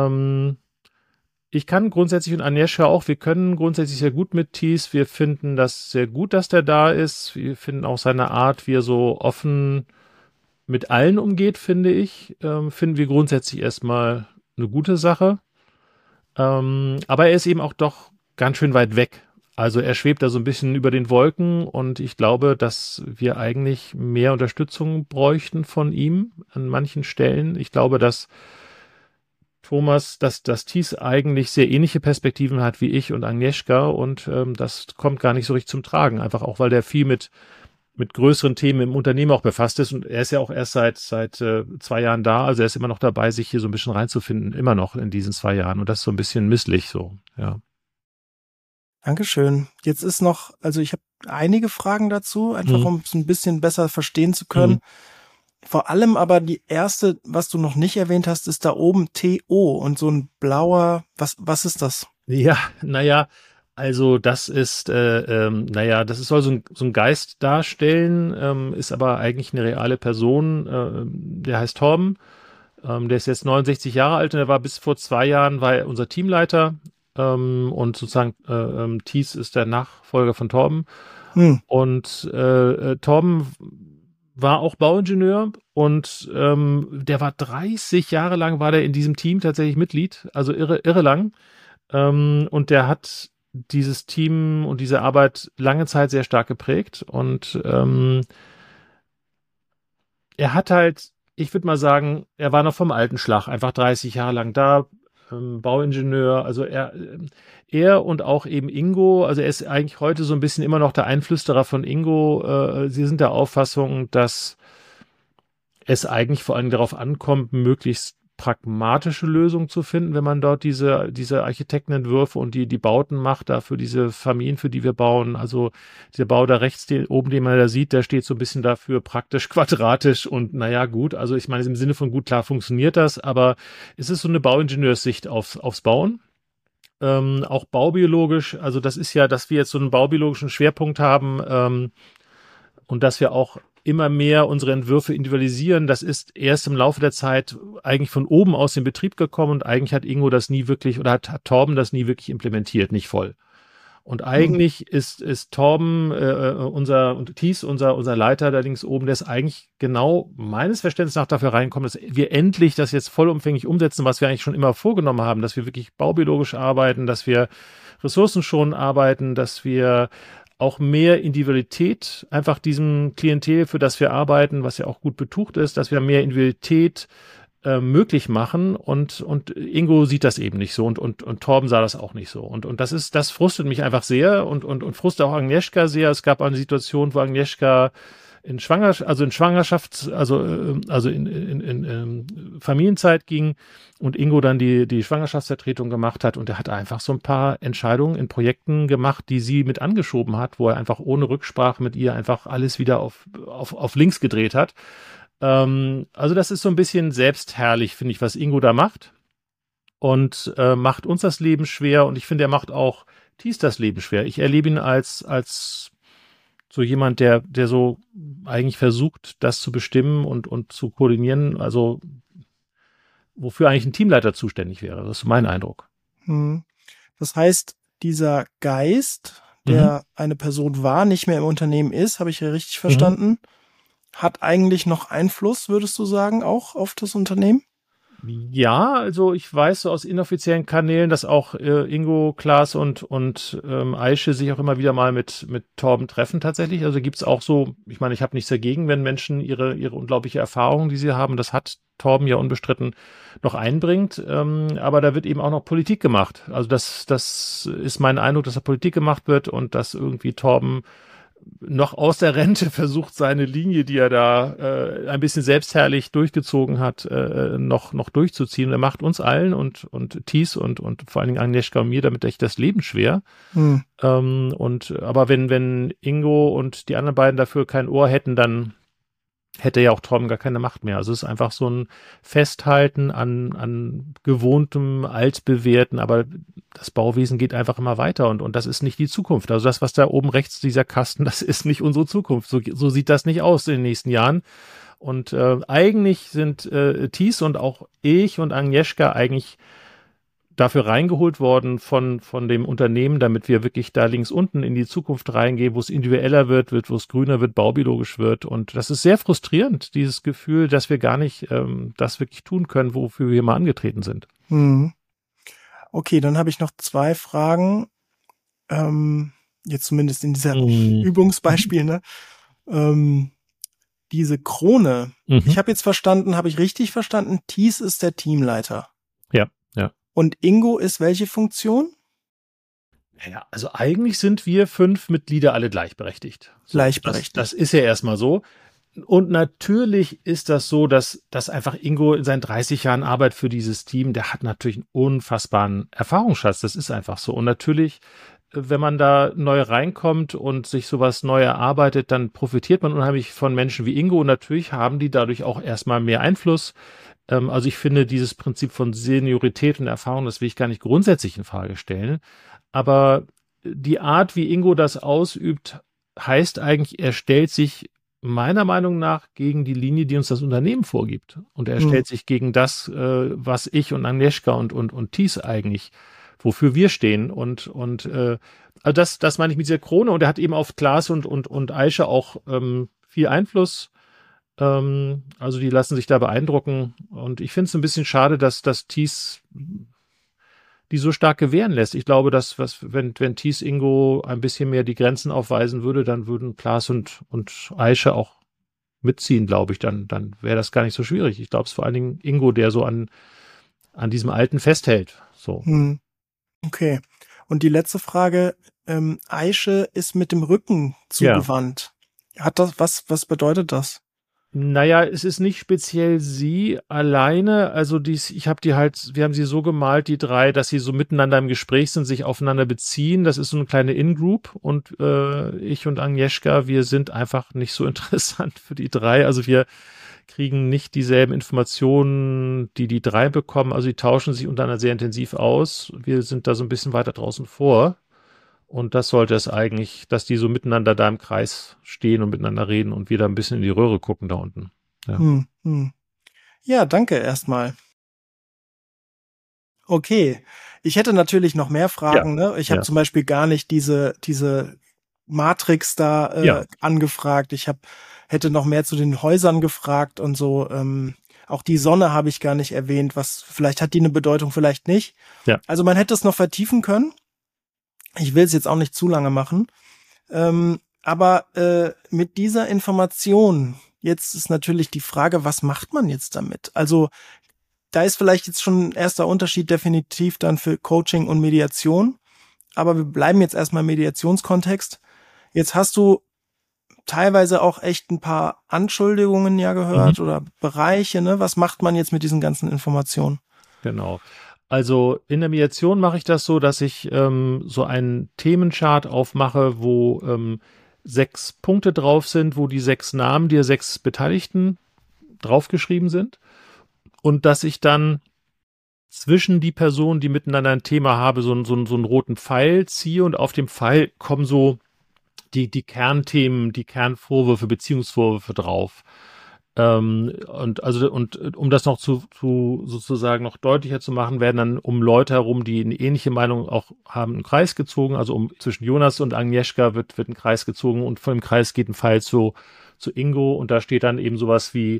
Ich kann grundsätzlich und Agnieszka auch, wir können grundsätzlich sehr gut mit Thies. Wir finden das sehr gut, dass der da ist. Wir finden auch seine Art, wie er so offen mit allen umgeht, finde ich, finden wir grundsätzlich erstmal eine gute Sache. Aber er ist eben auch doch ganz schön weit weg. Also er schwebt da so ein bisschen über den Wolken und ich glaube, dass wir eigentlich mehr Unterstützung bräuchten von ihm an manchen Stellen. Ich glaube, dass Thies eigentlich sehr ähnliche Perspektiven hat wie ich und Agnieszka und das kommt gar nicht so richtig zum Tragen. Einfach auch, weil der viel mit größeren Themen im Unternehmen auch befasst ist und er ist ja auch erst seit 2 Jahren da, also er ist immer noch dabei, sich hier so ein bisschen reinzufinden, immer noch in diesen 2 Jahren und das ist so ein bisschen misslich so, ja. Dankeschön. Jetzt ist noch, also ich habe einige Fragen dazu, einfach um es ein bisschen besser verstehen zu können. Vor allem aber die erste, was du noch nicht erwähnt hast, ist da oben TO und so ein blauer, was ist das? Ja, naja, also das ist, das soll so ein Geist darstellen, ist aber eigentlich eine reale Person, der heißt Torben, der ist jetzt 69 Jahre alt und er war bis vor 2 Jahren, war er unser Teamleiter und sozusagen Thies ist der Nachfolger von Torben. Und Torben war auch Bauingenieur und der war 30 Jahre lang war der in diesem Team tatsächlich Mitglied, also irre lang. Und der hat dieses Team und diese Arbeit lange Zeit sehr stark geprägt und er hat halt, ich würde mal sagen, er war noch vom alten Schlag, einfach 30 Jahre lang da, Bauingenieur, also er und auch eben Ingo, also er ist eigentlich heute so ein bisschen immer noch der Einflüsterer von Ingo. Sie sind der Auffassung, dass es eigentlich vor allem darauf ankommt, möglichst pragmatische Lösungen zu finden, wenn man dort diese Architektenentwürfe und die Bauten macht, da für diese Familien, für die wir bauen. Also der Bau da rechts, oben, den man da sieht, der steht so ein bisschen dafür praktisch quadratisch und naja, gut. Also ich meine, im Sinne von gut, klar funktioniert das, aber es ist so eine Bauingenieurssicht aufs Bauen. Auch baubiologisch, also das ist ja, dass wir jetzt so einen baubiologischen Schwerpunkt haben und dass wir auch immer mehr unsere Entwürfe individualisieren. Das ist erst im Laufe der Zeit eigentlich von oben aus dem Betrieb gekommen und eigentlich hat Ingo das nie wirklich oder hat Torben das nie wirklich implementiert, nicht voll. Und eigentlich ist Torben, Thies, unser Leiter da links oben, der ist eigentlich genau meines Verständnisses nach dafür reinkommen, dass wir endlich das jetzt vollumfänglich umsetzen, was wir eigentlich schon immer vorgenommen haben, dass wir wirklich baubiologisch arbeiten, dass wir ressourcenschonend arbeiten, dass wir auch mehr Individualität einfach diesem Klientel, für das wir arbeiten, was ja auch gut betucht ist, dass wir mehr Individualität möglich machen und Ingo sieht das eben nicht so und Torben sah das auch nicht so und das frustet mich einfach sehr und frustet auch Agnieszka sehr. Es gab eine Situation, wo Agnieszka in Schwangerschaft, also in Familienzeit ging und Ingo dann die Schwangerschaftsvertretung gemacht hat und er hat einfach so ein paar Entscheidungen in Projekten gemacht, die sie mit angeschoben hat, wo er einfach ohne Rücksprache mit ihr einfach alles wieder auf links gedreht hat. Also das ist so ein bisschen selbstherrlich, finde ich, was Ingo da macht und macht uns das Leben schwer und ich finde, er macht auch Thies das Leben schwer. Ich erlebe ihn als so jemand, der so eigentlich versucht, das zu bestimmen und zu koordinieren, also wofür eigentlich ein Teamleiter zuständig wäre. Das ist mein Eindruck. Das heißt, dieser Geist, der eine Person war, nicht mehr im Unternehmen ist, habe ich ja richtig verstanden, hat eigentlich noch Einfluss, würdest du sagen, auch auf das Unternehmen? Ja, also ich weiß so aus inoffiziellen Kanälen, dass auch Ingo, Klaas und Aische sich auch immer wieder mal mit Torben treffen tatsächlich. Also gibt's auch so, ich meine, ich habe nichts dagegen, wenn Menschen ihre unglaubliche Erfahrung, die sie haben, das hat Torben ja unbestritten noch einbringt. Aber da wird eben auch noch Politik gemacht. Also das ist mein Eindruck, dass da Politik gemacht wird und dass irgendwie Torben noch aus der Rente versucht, seine Linie, die er da ein bisschen selbstherrlich durchgezogen hat, noch durchzuziehen. Er macht uns allen und Thies und vor allen Dingen Agnieszka und mir damit echt das Leben schwer. Aber wenn Ingo und die anderen beiden dafür kein Ohr hätten, dann hätte ja auch Torben gar keine Macht mehr. Also es ist einfach so ein Festhalten an gewohntem, altbewährten, aber das Bauwesen geht einfach immer weiter und das ist nicht die Zukunft. Also das, was da oben rechts, dieser Kasten, das ist nicht unsere Zukunft. So sieht das nicht aus in den nächsten Jahren. Und eigentlich sind Thies und auch ich und Agnieszka eigentlich dafür reingeholt worden von dem Unternehmen, damit wir wirklich da links unten in die Zukunft reingehen, wo es individueller wird, wo es grüner wird, baubiologisch wird. Und das ist sehr frustrierend, dieses Gefühl, dass wir gar nicht das wirklich tun können, wofür wir hier mal angetreten sind. Okay, dann habe ich noch 2 Fragen. Jetzt zumindest in dieser Übungsbeispiel, ne? Diese Krone. Ich habe jetzt verstanden, habe ich richtig verstanden? Thies ist der Teamleiter. Ja. Und Ingo ist welche Funktion? Ja, also eigentlich sind wir 5 Mitglieder alle gleichberechtigt. Gleichberechtigt. Das ist ja erstmal so. Und natürlich ist das so, dass einfach Ingo in seinen 30 Jahren Arbeit für dieses Team, der hat natürlich einen unfassbaren Erfahrungsschatz. Das ist einfach so. Und natürlich, wenn man da neu reinkommt und sich sowas neu erarbeitet, dann profitiert man unheimlich von Menschen wie Ingo. Und natürlich haben die dadurch auch erstmal mehr Einfluss. Also ich finde dieses Prinzip von Seniorität und Erfahrung, das will ich gar nicht grundsätzlich in Frage stellen. Aber die Art, wie Ingo das ausübt, heißt eigentlich, er stellt sich meiner Meinung nach gegen die Linie, die uns das Unternehmen vorgibt. Und er stellt sich gegen das, was ich und Agnieszka und Thies eigentlich wofür wir stehen. Also das meine ich mit dieser Krone. Und er hat eben auf Klaas und Aische auch viel Einfluss. Also die lassen sich da beeindrucken. Und ich finde es ein bisschen schade, dass Thies die so stark gewähren lässt. Ich glaube, wenn Thies Ingo ein bisschen mehr die Grenzen aufweisen würde, dann würden Klaas und Aische auch mitziehen, glaube ich. Dann wäre das gar nicht so schwierig. Ich glaube, es ist vor allen Dingen Ingo, der so an diesem Alten festhält. So. Okay. Und die letzte Frage, Aische ist mit dem Rücken zugewandt. Hat das, was bedeutet das? Naja, es ist nicht speziell sie alleine. Also wir haben sie so gemalt, die drei, dass sie so miteinander im Gespräch sind, sich aufeinander beziehen. Das ist so eine kleine In-Group und ich und Agnieszka, wir sind einfach nicht so interessant für die drei. Also wir kriegen nicht dieselben Informationen, die drei bekommen. Also die tauschen sich untereinander sehr intensiv aus. Wir sind da so ein bisschen weiter draußen vor. Und das sollte es eigentlich, dass die so miteinander da im Kreis stehen und miteinander reden und wir da ein bisschen in die Röhre gucken da unten. Ja, Ja, danke erstmal. Okay, ich hätte natürlich noch mehr Fragen. Ne? Ich habe zum Beispiel gar nicht diese Matrix da angefragt. Ich hätte noch mehr zu den Häusern gefragt und so. Auch die Sonne habe ich gar nicht erwähnt. Vielleicht hat die eine Bedeutung, vielleicht nicht. Ja. Also man hätte es noch vertiefen können. Ich will es jetzt auch nicht zu lange machen. Aber mit dieser Information, jetzt ist natürlich die Frage, was macht man jetzt damit? Also da ist vielleicht jetzt schon ein erster Unterschied definitiv dann für Coaching und Mediation. Aber wir bleiben jetzt erstmal im Mediationskontext. Jetzt hast du teilweise auch echt ein paar Anschuldigungen ja gehört oder Bereiche. Ne? Was macht man jetzt mit diesen ganzen Informationen? Genau. Also in der Mediation mache ich das so, dass ich so einen Themenchart aufmache, wo 6 Punkte drauf sind, wo die 6 Namen der 6 Beteiligten draufgeschrieben sind. Und dass ich dann zwischen die Personen, die miteinander ein Thema haben, so einen roten Pfeil ziehe und auf dem Pfeil kommen so die Kernthemen, die Kernvorwürfe, Beziehungsvorwürfe drauf. Und um das noch sozusagen noch deutlicher zu machen, werden dann um Leute herum, die eine ähnliche Meinung auch haben, einen Kreis gezogen. Also zwischen Jonas und Agnieszka wird ein Kreis gezogen und von dem Kreis geht ein Pfeil zu Ingo und da steht dann eben sowas wie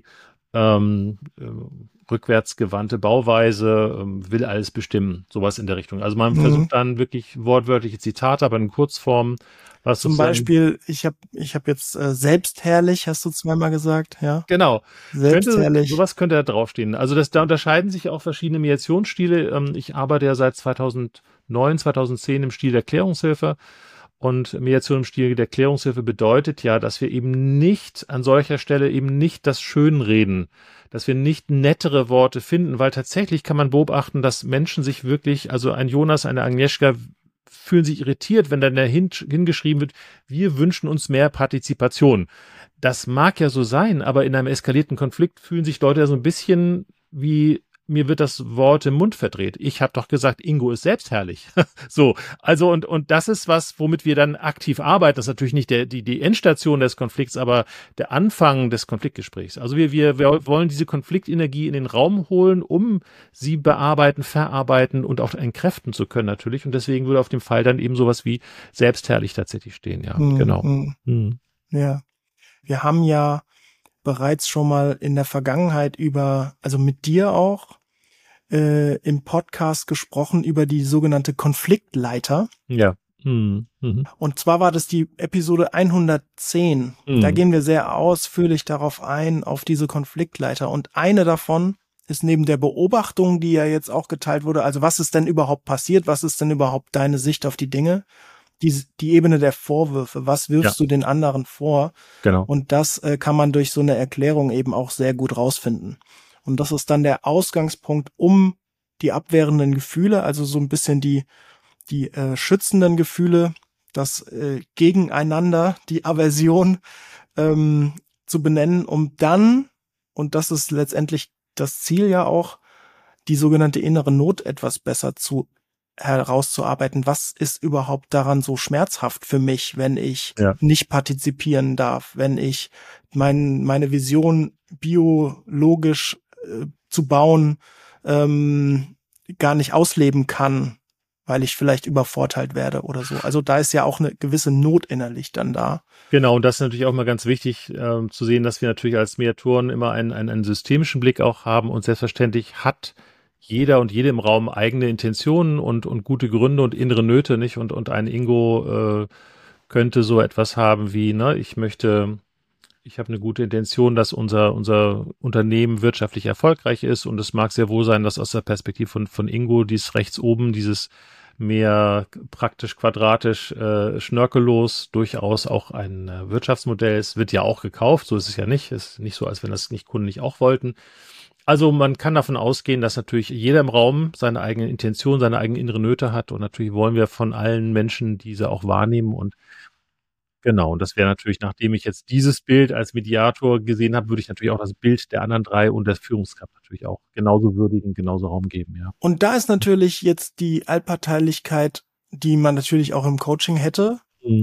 rückwärtsgewandte Bauweise, will alles bestimmen, sowas in der Richtung. Also man versucht dann wirklich wortwörtliche Zitate, aber in Kurzform. Was zum Beispiel, ich hab jetzt selbstherrlich, hast du zweimal gesagt, ja? Genau. Selbstherrlich. Sowas könnte da draufstehen. Also da unterscheiden sich auch verschiedene Mediationsstile. Ich arbeite ja seit 2009, 2010 im Stil der Klärungshilfe. Und Mediation im Stil der Klärungshilfe bedeutet ja, dass wir eben nicht an solcher Stelle eben nicht das Schönreden, dass wir nicht nettere Worte finden, weil tatsächlich kann man beobachten, dass Menschen sich wirklich, also ein Jonas, eine Agnieszka, fühlen sich irritiert, wenn dann hingeschrieben wird, wir wünschen uns mehr Partizipation. Das mag ja so sein, aber in einem eskalierten Konflikt fühlen sich Leute ja so ein bisschen wie, mir wird das Wort im Mund verdreht. Ich habe doch gesagt, Ingo ist selbstherrlich. So, also und das ist was, womit wir dann aktiv arbeiten. Das ist natürlich nicht die Endstation des Konflikts, aber der Anfang des Konfliktgesprächs. Also wir wollen diese Konfliktenergie in den Raum holen, um sie bearbeiten, verarbeiten und auch entkräften zu können natürlich. Und deswegen würde auf dem Fall dann eben sowas wie selbstherrlich tatsächlich stehen. Ja, genau. Ja, wir haben ja bereits schon mal in der Vergangenheit also mit dir auch, im Podcast gesprochen über die sogenannte Konfliktleiter. Ja. Und zwar war das die Episode 110. Da gehen wir sehr ausführlich darauf ein, auf diese Konfliktleiter. Und eine davon ist neben der Beobachtung, die ja jetzt auch geteilt wurde, also was ist denn überhaupt passiert, was ist denn überhaupt deine Sicht auf die Dinge, die Ebene der Vorwürfe, was wirfst du den anderen vor? Genau. Und das kann man durch so eine Erklärung eben auch sehr gut rausfinden. Und das ist dann der Ausgangspunkt, um die abwehrenden Gefühle, also so ein bisschen die schützenden Gefühle, das Gegeneinander, die Aversion zu benennen, um dann, und das ist letztendlich das Ziel ja auch, die sogenannte innere Not etwas besser herauszuarbeiten. Was ist überhaupt daran so schmerzhaft für mich, wenn ich nicht partizipieren darf, wenn ich meine Vision biologisch zu bauen gar nicht ausleben kann, weil ich vielleicht übervorteilt werde oder so. Also da ist ja auch eine gewisse Not innerlich dann da. Genau, und das ist natürlich auch mal ganz wichtig zu sehen, dass wir natürlich als Mediatoren immer einen systemischen Blick auch haben und selbstverständlich hat jeder und jede im Raum eigene Intentionen und gute Gründe und innere Nöte, nicht? Und ein Ingo könnte so etwas haben wie, ne, ich habe eine gute Intention, dass unser Unternehmen wirtschaftlich erfolgreich ist und es mag sehr wohl sein, dass aus der Perspektive von Ingo dies rechts oben, dieses mehr praktisch quadratisch schnörkellos durchaus auch ein Wirtschaftsmodell ist, wird ja auch gekauft, so ist es ja nicht, ist nicht so, als wenn das nicht Kunden nicht auch wollten. Also man kann davon ausgehen, dass natürlich jeder im Raum seine eigene Intention, seine eigenen innere Nöte hat und natürlich wollen wir von allen Menschen diese auch wahrnehmen und genau, und das wäre natürlich, nachdem ich jetzt dieses Bild als Mediator gesehen habe, würde ich natürlich auch das Bild der anderen drei und der Führungskraft natürlich auch genauso würdigen, genauso Raum geben, ja. Und da ist natürlich jetzt die Allparteilichkeit, die man natürlich auch im Coaching hätte,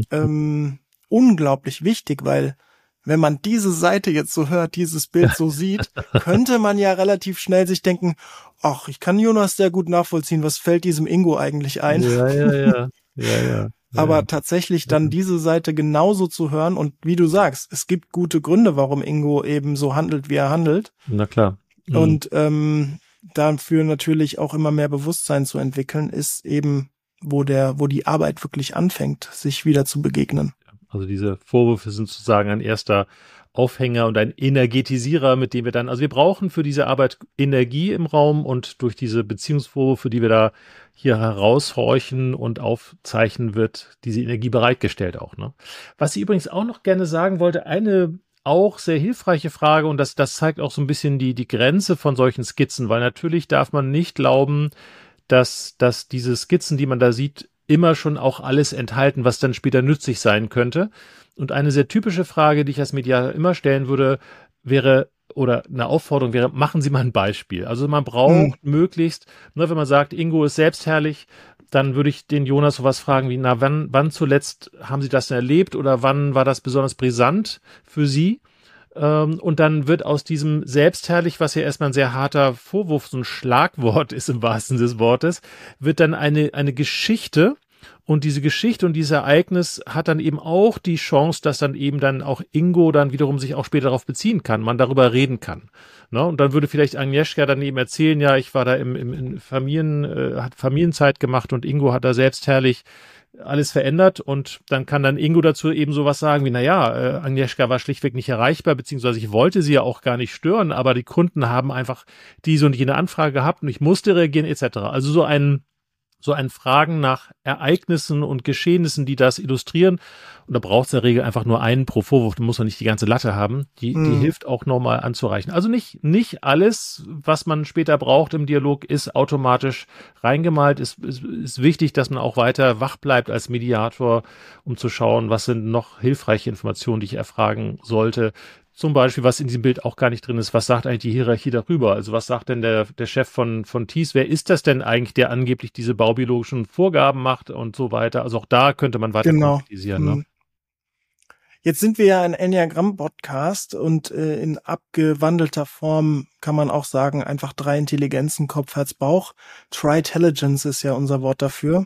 unglaublich wichtig, weil wenn man diese Seite jetzt so hört, dieses Bild so sieht, könnte man ja relativ schnell sich denken, ach, ich kann Jonas sehr gut nachvollziehen, was fällt diesem Ingo eigentlich ein? Ja. Aber tatsächlich dann diese Seite genauso zu hören und wie du sagst, es gibt gute Gründe, warum Ingo eben so handelt, wie er handelt. Na klar. Und dafür natürlich auch immer mehr Bewusstsein zu entwickeln, ist eben, wo die Arbeit wirklich anfängt, sich wieder zu begegnen. Also diese Vorwürfe sind sozusagen ein erster Aufhänger und ein Energetisierer, mit dem wir dann, also wir brauchen für diese Arbeit Energie im Raum und durch diese Beziehungsvorwürfe, die wir da hier heraushorchen und aufzeichnen, wird diese Energie bereitgestellt auch, ne? Was ich übrigens auch noch gerne sagen wollte, eine auch sehr hilfreiche Frage und das zeigt auch so ein bisschen die Grenze von solchen Skizzen, weil natürlich darf man nicht glauben, dass diese Skizzen, die man da sieht, immer schon auch alles enthalten, was dann später nützlich sein könnte. Und eine sehr typische Frage, die ich als Mediator immer stellen würde, wäre, oder eine Aufforderung wäre, machen Sie mal ein Beispiel. Also man braucht möglichst, ne, wenn man sagt, Ingo ist selbstherrlich, dann würde ich den Jonas sowas fragen wie, na, wann zuletzt haben Sie das denn erlebt oder wann war das besonders brisant für Sie? Und dann wird aus diesem selbstherrlich, was ja erstmal ein sehr harter Vorwurf, so ein Schlagwort ist im wahrsten Sinne des Wortes, wird dann eine Geschichte. Und diese Geschichte und dieses Ereignis hat dann eben auch die Chance, dass dann eben dann auch Ingo dann wiederum sich auch später darauf beziehen kann, man darüber reden kann. Ne? Und dann würde vielleicht Agnieszka dann eben erzählen, ja, ich war da in hat Familienzeit gemacht und Ingo hat da selbstherrlich alles verändert und dann kann dann Ingo dazu eben sowas sagen wie, naja, Agnieszka war schlichtweg nicht erreichbar, beziehungsweise ich wollte sie ja auch gar nicht stören, aber die Kunden haben einfach diese und jene Anfrage gehabt und ich musste reagieren etc. Also so ein Fragen nach Ereignissen und Geschehnissen, die das illustrieren. Und da braucht es in der Regel einfach nur einen pro Vorwurf, da muss man nicht die ganze Latte haben. Die hilft auch nochmal anzureichen. Also nicht alles, was man später braucht im Dialog, ist automatisch reingemalt. Ist wichtig, dass man auch weiter wach bleibt als Mediator, um zu schauen, was sind noch hilfreiche Informationen, die ich erfragen sollte. Zum Beispiel, was in diesem Bild auch gar nicht drin ist, was sagt eigentlich die Hierarchie darüber? Also was sagt denn der Chef von Thies? Wer ist das denn eigentlich, der angeblich diese baubiologischen Vorgaben macht und so weiter? Also auch da könnte man weiter konkretisieren. Ne? Jetzt sind wir ja ein Enneagramm-Podcast und in abgewandelter Form kann man auch sagen, einfach 3 Intelligenzen, Kopf, Herz, Bauch. Tritelligence ist ja unser Wort dafür.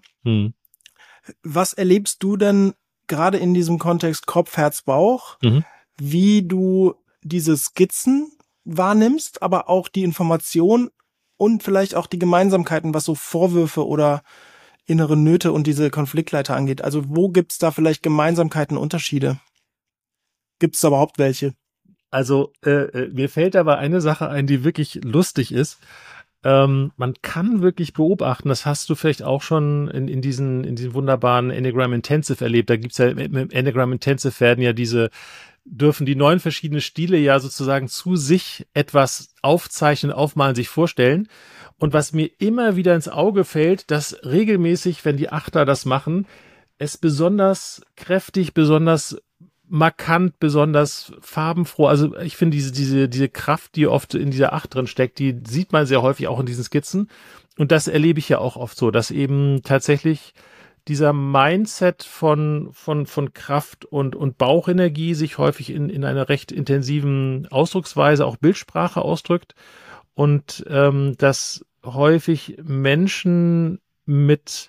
Was erlebst du denn gerade in diesem Kontext Kopf, Herz, Bauch? Wie du diese Skizzen wahrnimmst, aber auch die Information und vielleicht auch die Gemeinsamkeiten, was so Vorwürfe oder innere Nöte und diese Konfliktleiter angeht. Also wo gibt's da vielleicht Gemeinsamkeiten, Unterschiede? Gibt's da überhaupt welche? Also mir fällt aber eine Sache ein, die wirklich lustig ist. Man kann wirklich beobachten, das hast du vielleicht auch schon in diesen wunderbaren Enneagram Intensive erlebt. Da gibt's ja im Enneagram Intensive dürfen die 9 verschiedene Stile ja sozusagen zu sich etwas aufzeichnen, aufmalen, sich vorstellen. Und was mir immer wieder ins Auge fällt, dass regelmäßig, wenn die Achter das machen, es besonders kräftig, besonders markant, besonders farbenfroh. Also ich finde diese Kraft, die oft in dieser 8 drin steckt, die sieht man sehr häufig auch in diesen Skizzen. Und das erlebe ich ja auch oft so, dass eben tatsächlich dieser Mindset von Kraft und Bauchenergie sich häufig in einer recht intensiven Ausdrucksweise, auch Bildsprache ausdrückt und dass häufig Menschen mit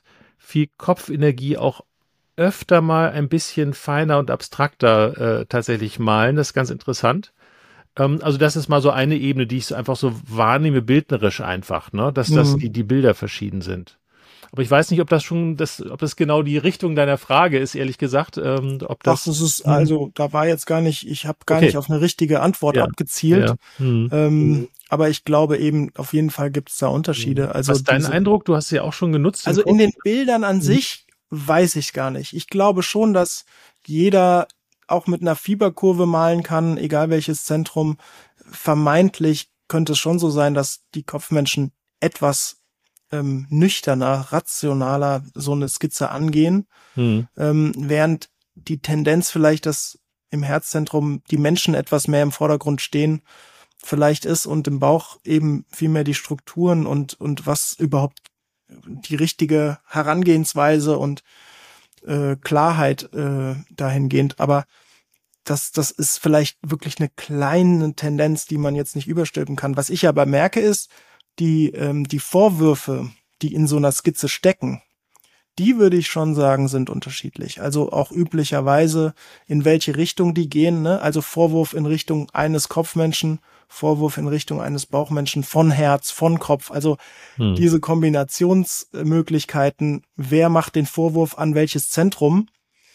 viel Kopfenergie auch öfter mal ein bisschen feiner und abstrakter tatsächlich malen. Das ist ganz interessant. Also das ist mal so eine Ebene, die ich so einfach so wahrnehme, bildnerisch einfach, ne? Dass die Bilder verschieden sind. Aber ich weiß nicht, ob ob das genau die Richtung deiner Frage ist, ehrlich gesagt. Ob Ach, das. das ist, also, da war jetzt gar nicht, ich habe gar nicht auf eine richtige Antwort abgezielt. Ja. Aber ich glaube eben, auf jeden Fall gibt es da Unterschiede. Also was ist dein Eindruck? Du hast sie ja auch schon genutzt. Also in den Bildern an sich weiß ich gar nicht. Ich glaube schon, dass jeder auch mit einer Fieberkurve malen kann, egal welches Zentrum. Vermeintlich könnte es schon so sein, dass die Kopfmenschen etwas nüchterner, rationaler so eine Skizze angehen, während die Tendenz vielleicht, dass im Herzzentrum die Menschen etwas mehr im Vordergrund stehen, vielleicht ist und im Bauch eben viel mehr die Strukturen und was überhaupt die richtige Herangehensweise und Klarheit dahingehend. Aber das ist vielleicht wirklich eine kleine Tendenz, die man jetzt nicht überstülpen kann. Was ich aber merke ist, die Vorwürfe, die in so einer Skizze stecken, die würde ich schon sagen, sind unterschiedlich. Also auch üblicherweise, in welche Richtung die gehen, ne? Also Vorwurf in Richtung eines Kopfmenschen, Vorwurf in Richtung eines Bauchmenschen, von Herz, von Kopf. Also diese Kombinationsmöglichkeiten, wer macht den Vorwurf an welches Zentrum,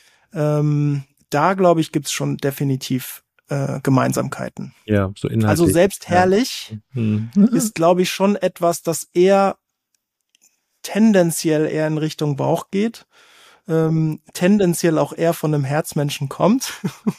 da glaube ich, gibt's schon definitiv Gemeinsamkeiten. Ja, so inhaltlich. Also selbst herrlich ist, glaube ich, schon etwas, das eher tendenziell eher in Richtung Bauch geht, tendenziell auch eher von einem Herzmenschen kommt.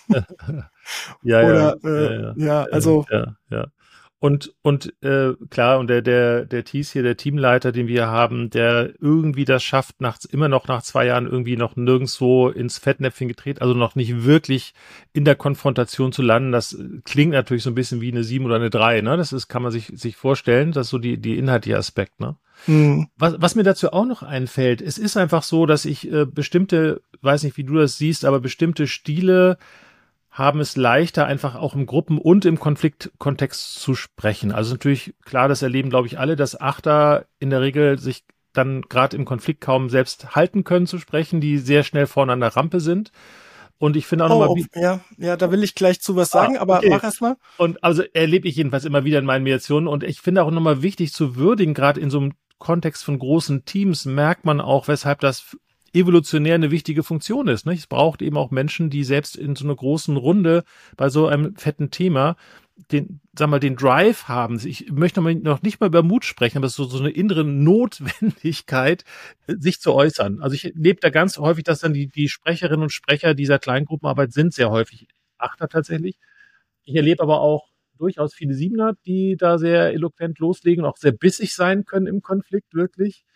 Ja. Also. Ja. Und klar, und der Thies hier, der Teamleiter, den wir haben, der irgendwie das schafft, immer noch nach 2 Jahren irgendwie noch nirgendwo ins Fettnäpfchen gedreht, also noch nicht wirklich in der Konfrontation zu landen. Das klingt natürlich so ein bisschen wie eine 7 oder eine 3, ne? Kann man sich vorstellen, das ist so die inhaltliche Aspekt, ne? Was mir dazu auch noch einfällt, es ist einfach so, dass ich weiß nicht, wie du das siehst, aber bestimmte Stile haben es leichter, einfach auch im Gruppen- und im Konfliktkontext zu sprechen. Also natürlich, klar, das erleben, glaube ich, alle, dass Achter in der Regel sich dann gerade im Konflikt kaum selbst halten können zu sprechen, die sehr schnell vorne an der Rampe sind. Und ich finde auch nochmal... Ja, da will ich gleich zu was sagen, aber mach erst mal. Und also erlebe ich jedenfalls immer wieder in meinen Mediationen. Und ich finde auch nochmal wichtig zu würdigen, gerade in so einem Kontext von großen Teams merkt man auch, weshalb das evolutionär eine wichtige Funktion ist. Ne? Es braucht eben auch Menschen, die selbst in so einer großen Runde bei so einem fetten Thema den Drive haben. Ich möchte noch nicht mal über Mut sprechen, aber es ist so eine innere Notwendigkeit, sich zu äußern. Also ich lebe da ganz häufig, dass dann die Sprecherinnen und Sprecher dieser Kleingruppenarbeit sind sehr häufig Achter tatsächlich. Ich erlebe aber auch durchaus viele Siebener, die da sehr eloquent loslegen und auch sehr bissig sein können im Konflikt, wirklich.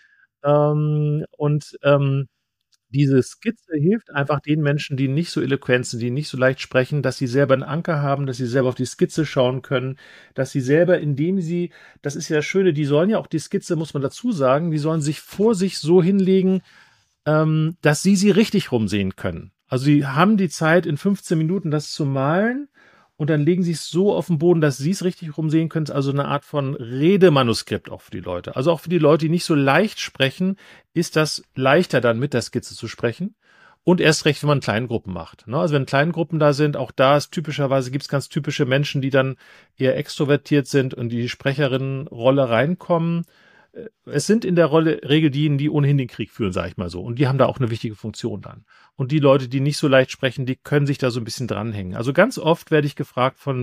Diese Skizze hilft einfach den Menschen, die nicht so eloquent sind, die nicht so leicht sprechen, dass sie selber einen Anker haben, dass sie selber auf die Skizze schauen können, dass sie selber, das ist ja das Schöne, die sollen ja auch die Skizze, muss man dazu sagen, die sollen sich vor sich so hinlegen, dass sie richtig rumsehen können. Also sie haben die Zeit, in 15 Minuten das zu malen, und dann legen sie es so auf den Boden, dass sie es richtig rumsehen können. Also eine Art von Redemanuskript auch für die Leute. Also auch für die Leute, die nicht so leicht sprechen, ist das leichter dann mit der Skizze zu sprechen. Und erst recht, wenn man Kleingruppen macht. Also wenn Kleingruppen da sind, auch da ist typischerweise, gibt es ganz typische Menschen, die dann eher extrovertiert sind und die Sprecherinnenrolle reinkommen. Es sind in der Regel diejenigen, die ohnehin den Krieg führen, sage ich mal so. Und die haben da auch eine wichtige Funktion dann. Und die Leute, die nicht so leicht sprechen, die können sich da so ein bisschen dranhängen. Also ganz oft werde ich gefragt von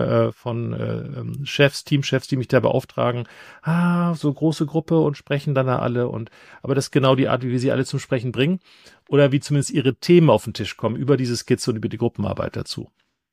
Teamchefs, die mich da beauftragen, so große Gruppe und sprechen dann da alle. Aber das ist genau die Art, wie wir sie alle zum Sprechen bringen. Oder wie zumindest ihre Themen auf den Tisch kommen, über diese Skizze und über die Gruppenarbeit dazu.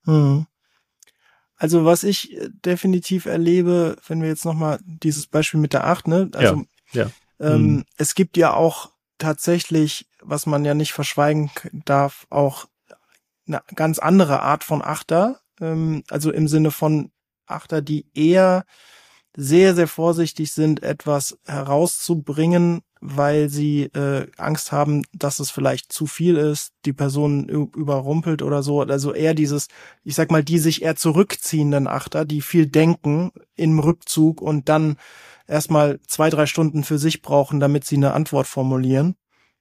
Also was ich definitiv erlebe, wenn wir jetzt nochmal dieses Beispiel mit der 8, ne? Also es gibt ja auch tatsächlich, was man ja nicht verschweigen darf, auch eine ganz andere Art von Achter. Also im Sinne von Achter, die eher sehr, sehr vorsichtig sind, etwas herauszubringen, weil sie Angst haben, dass es vielleicht zu viel ist, die Person überrumpelt oder so. Also eher dieses, ich sag mal, die sich eher zurückziehenden Achter, die viel denken im Rückzug und dann erstmal 2-3 Stunden für sich brauchen, damit sie eine Antwort formulieren.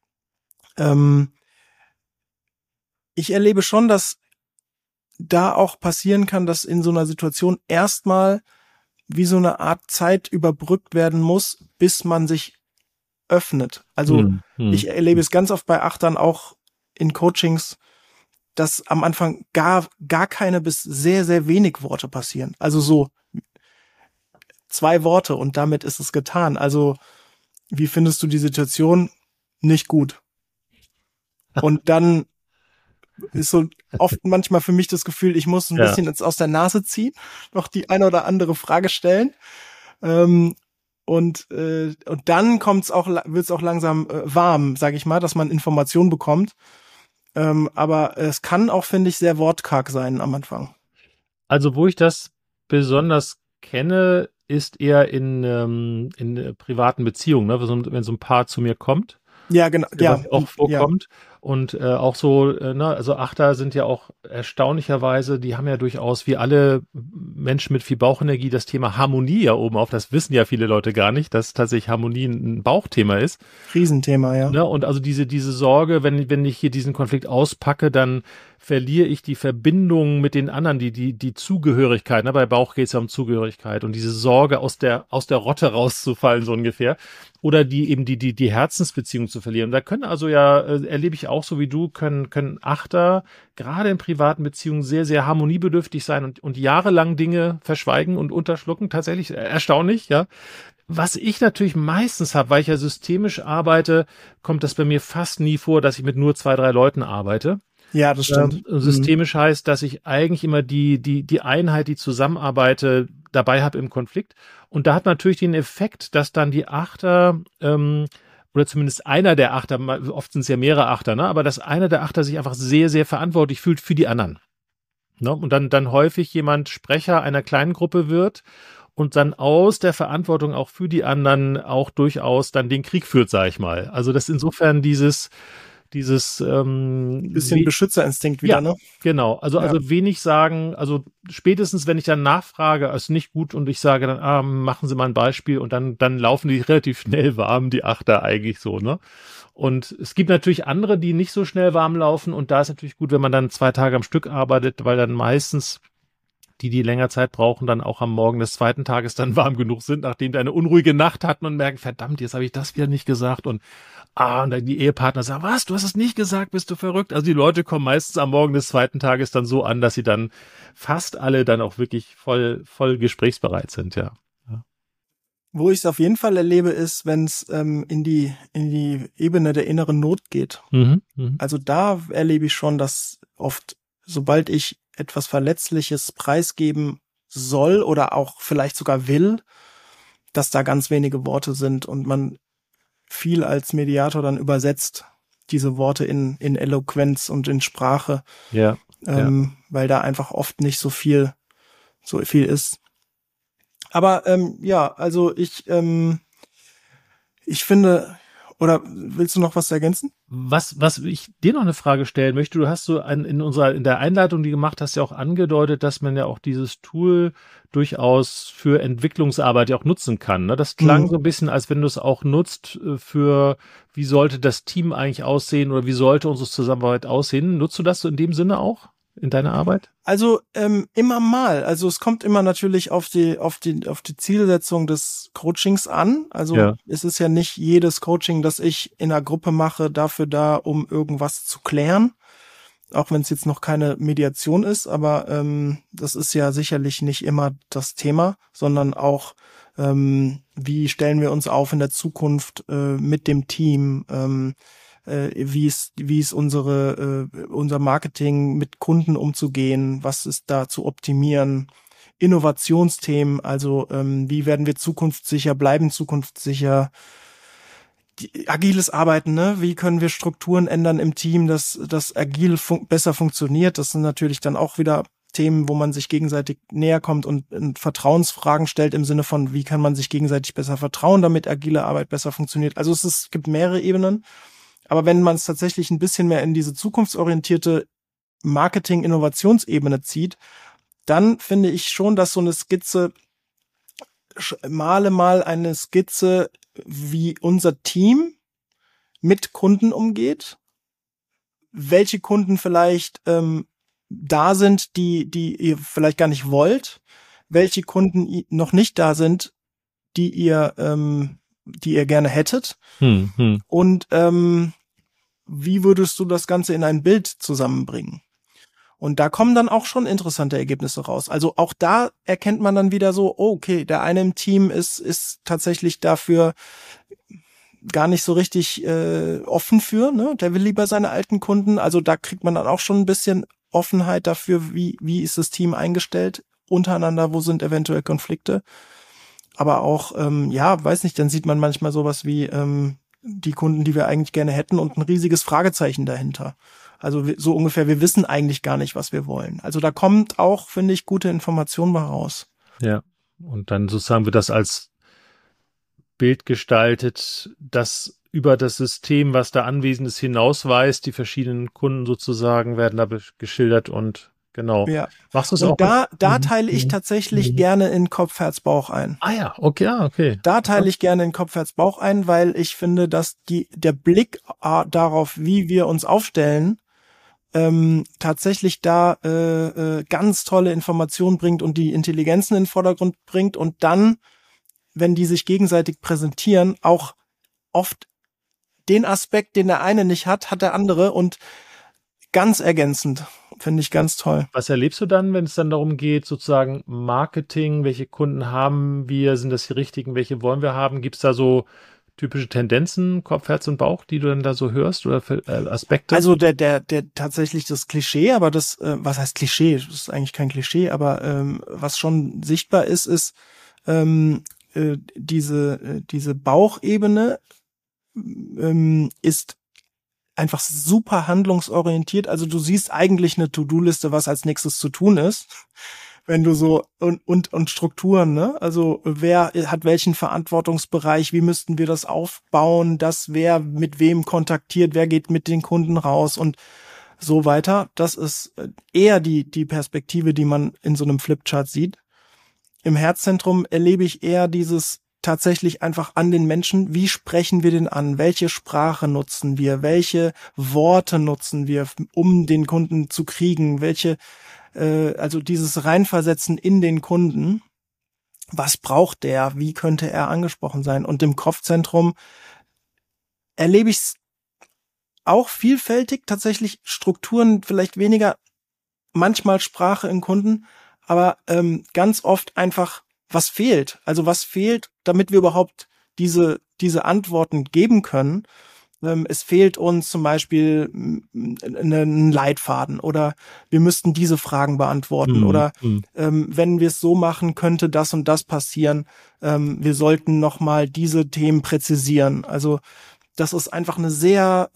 Ich erlebe schon, dass da auch passieren kann, dass in so einer Situation erstmal wie so eine Art Zeit überbrückt werden muss, bis man sich öffnet. Also ich erlebe es ganz oft bei Achtern, auch in Coachings, dass am Anfang gar keine bis sehr, sehr wenig Worte passieren. Also so 2 Worte und damit ist es getan. Also wie findest du die Situation? Nicht gut. Und dann ist so oft manchmal für mich das Gefühl, ich muss ein bisschen jetzt aus der Nase ziehen, noch die eine oder andere Frage stellen. Und dann wird's auch langsam warm, sage ich mal, dass man Informationen bekommt. Aber es kann auch, finde ich, sehr wortkarg sein am Anfang. Also wo ich das besonders kenne, ist eher in privaten Beziehungen, ne? Wenn so ein Paar zu mir kommt. Ja, genau. Ja, Was auch vorkommt. Ja. Und auch so, ne, also Achter sind ja auch erstaunlicherweise, die haben ja durchaus wie alle Menschen mit viel Bauchenergie das Thema Harmonie ja oben auf. Das wissen ja viele Leute gar nicht, dass tatsächlich Harmonie ein Bauchthema ist. Riesenthema, ja. Ne, und also diese Sorge, wenn ich hier diesen Konflikt auspacke, dann verliere ich die Verbindung mit den anderen, die Zugehörigkeit. Ne? Bei Bauch geht es ja um Zugehörigkeit und diese Sorge aus der Rotte rauszufallen, so ungefähr. Oder die Herzensbeziehung zu verlieren. Da können also erlebe ich auch so wie du, können Achter gerade in privaten Beziehungen sehr, sehr harmoniebedürftig sein und jahrelang Dinge verschweigen und unterschlucken. Tatsächlich erstaunlich, ja. Was ich natürlich meistens habe, weil ich ja systemisch arbeite, kommt das bei mir fast nie vor, dass ich mit nur 2, 3 Leuten arbeite. Ja, das stimmt. Systemisch heißt, dass ich eigentlich immer die Einheit, die Zusammenarbeit dabei habe im Konflikt. Und da hat natürlich den Effekt, dass dann die Achter oder zumindest einer der Achter, oft sind es ja mehrere Achter, ne? Aber dass einer der Achter sich einfach sehr, sehr verantwortlich fühlt für die anderen. Ne? Und dann häufig jemand Sprecher einer kleinen Gruppe wird und dann aus der Verantwortung auch für die anderen auch durchaus dann den Krieg führt, sage ich mal. Also das insofern dieses bisschen Beschützerinstinkt wieder, ja, ne? Genau. Also wenig sagen, also spätestens, wenn ich dann nachfrage, ist nicht gut und ich sage dann, machen Sie mal ein Beispiel und dann laufen die relativ schnell warm, die Achter eigentlich so, ne? Und es gibt natürlich andere, die nicht so schnell warm laufen und da ist natürlich gut, wenn man dann 2 Tage am Stück arbeitet, weil dann meistens die länger Zeit brauchen, dann auch am Morgen des 2. Tages dann warm genug sind, nachdem die eine unruhige Nacht hatten und merken, verdammt, jetzt habe ich das wieder nicht gesagt und dann die Ehepartner sagen, was, du hast es nicht gesagt, bist du verrückt? Also die Leute kommen meistens am Morgen des 2. Tages dann so an, dass sie dann fast alle dann auch wirklich voll gesprächsbereit sind, ja. Wo ich es auf jeden Fall erlebe, ist, wenn es in die Ebene der inneren Not geht. Also da erlebe ich schon, dass oft, sobald ich etwas Verletzliches preisgeben soll oder auch vielleicht sogar will, dass da ganz wenige Worte sind und man viel als Mediator dann übersetzt diese Worte in Eloquenz und in Sprache, weil da einfach oft nicht so viel ist. Aber also ich finde, oder willst du noch was ergänzen? Was ich dir noch eine Frage stellen möchte, du hast so in der Einleitung, die du gemacht hast, ja auch angedeutet, dass man ja auch dieses Tool durchaus für Entwicklungsarbeit ja auch nutzen kann. Ne? Das klang so ein bisschen, als wenn du es auch nutzt für, wie sollte das Team eigentlich aussehen oder wie sollte unsere Zusammenarbeit aussehen. Nutzt du das so in dem Sinne auch in deiner Arbeit? Also immer mal. Also es kommt immer natürlich auf die Zielsetzung des Coachings an. Also es ist ja nicht jedes Coaching, das ich in einer Gruppe mache, dafür da, um irgendwas zu klären. Auch wenn es jetzt noch keine Mediation ist, aber das ist ja sicherlich nicht immer das Thema, sondern auch, wie stellen wir uns auf in der Zukunft mit dem Team, wie ist unser Marketing mit Kunden umzugehen, was ist da zu optimieren, Innovationsthemen, also wie werden wir zukunftssicher, bleiben zukunftssicher, agiles Arbeiten, ne? Wie können wir Strukturen ändern im Team, dass das agil besser funktioniert? Das sind natürlich dann auch wieder Themen, wo man sich gegenseitig näher kommt und Vertrauensfragen stellt im Sinne von, wie kann man sich gegenseitig besser vertrauen, damit agile Arbeit besser funktioniert. Also es gibt mehrere Ebenen. Aber wenn man es tatsächlich ein bisschen mehr in diese zukunftsorientierte Marketing-Innovationsebene zieht, dann finde ich schon, dass so eine Skizze, male mal eine Skizze, wie unser Team mit Kunden umgeht welche Kunden vielleicht da sind, die ihr vielleicht gar nicht wollt, welche Kunden noch nicht da sind, die ihr gerne hättet. Und wie würdest du das Ganze in ein Bild zusammenbringen? Und da kommen dann auch schon interessante Ergebnisse raus. Also auch da erkennt man dann wieder so, okay, der eine im Team ist tatsächlich dafür gar nicht so richtig offen für, ne? Der will lieber seine alten Kunden. Also da kriegt man dann auch schon ein bisschen Offenheit dafür, wie ist das Team eingestellt untereinander, wo sind eventuell Konflikte. Aber auch, weiß nicht, dann sieht man manchmal sowas wie die Kunden, die wir eigentlich gerne hätten und ein riesiges Fragezeichen dahinter. Also so ungefähr, wir wissen eigentlich gar nicht, was wir wollen. Also da kommt auch, finde ich, gute Information mal raus. Ja, und dann sozusagen wird das als Bild gestaltet, das über das System, was da anwesend ist, hinausweist. Die verschiedenen Kunden sozusagen werden da geschildert und genau. Ja. Machst du es und auch? da teile ich tatsächlich gerne in Kopf, Herz, Bauch ein. Ah ja, okay. Da teile ich gerne in Kopf, Herz, Bauch ein, weil ich finde, dass der Blick darauf, wie wir uns aufstellen, tatsächlich da ganz tolle Informationen bringt und die Intelligenzen in den Vordergrund bringt und dann, wenn die sich gegenseitig präsentieren, auch oft den Aspekt, den der eine nicht hat, hat der andere und ganz ergänzend. Finde ich ganz toll. Was erlebst du dann, wenn es dann darum geht, sozusagen Marketing, welche Kunden haben wir, sind das die richtigen, welche wollen wir haben? Gibt es da so typische Tendenzen, Kopf, Herz und Bauch, die du dann da so hörst oder Aspekte? Also der tatsächlich das Klischee, aber das, was heißt Klischee? Das ist eigentlich kein Klischee, aber was schon sichtbar ist diese Bauchebene ist einfach super handlungsorientiert. Also du siehst eigentlich eine To-Do-Liste, was als nächstes zu tun ist, wenn du so und Strukturen, ne? Also wer hat welchen Verantwortungsbereich, wie müssten wir das aufbauen, dass wer mit wem kontaktiert, wer geht mit den Kunden raus und so weiter. Das ist eher die Perspektive, die man in so einem Flipchart sieht. Im Herzzentrum erlebe ich eher dieses tatsächlich einfach an den Menschen, wie sprechen wir den an, welche Sprache nutzen wir, welche Worte nutzen wir, um den Kunden zu kriegen, also dieses Reinversetzen in den Kunden, was braucht der, wie könnte er angesprochen sein? Und im Kopfzentrum erlebe ich es auch vielfältig, tatsächlich Strukturen vielleicht weniger, manchmal Sprache in Kunden, aber ganz oft einfach, was fehlt? Also was fehlt, damit wir überhaupt diese Antworten geben können? Es fehlt uns zum Beispiel ein Leitfaden oder wir müssten diese Fragen beantworten oder wenn wir es so machen, könnte das und das passieren. Wir sollten nochmal diese Themen präzisieren. Also das ist einfach eine sehr,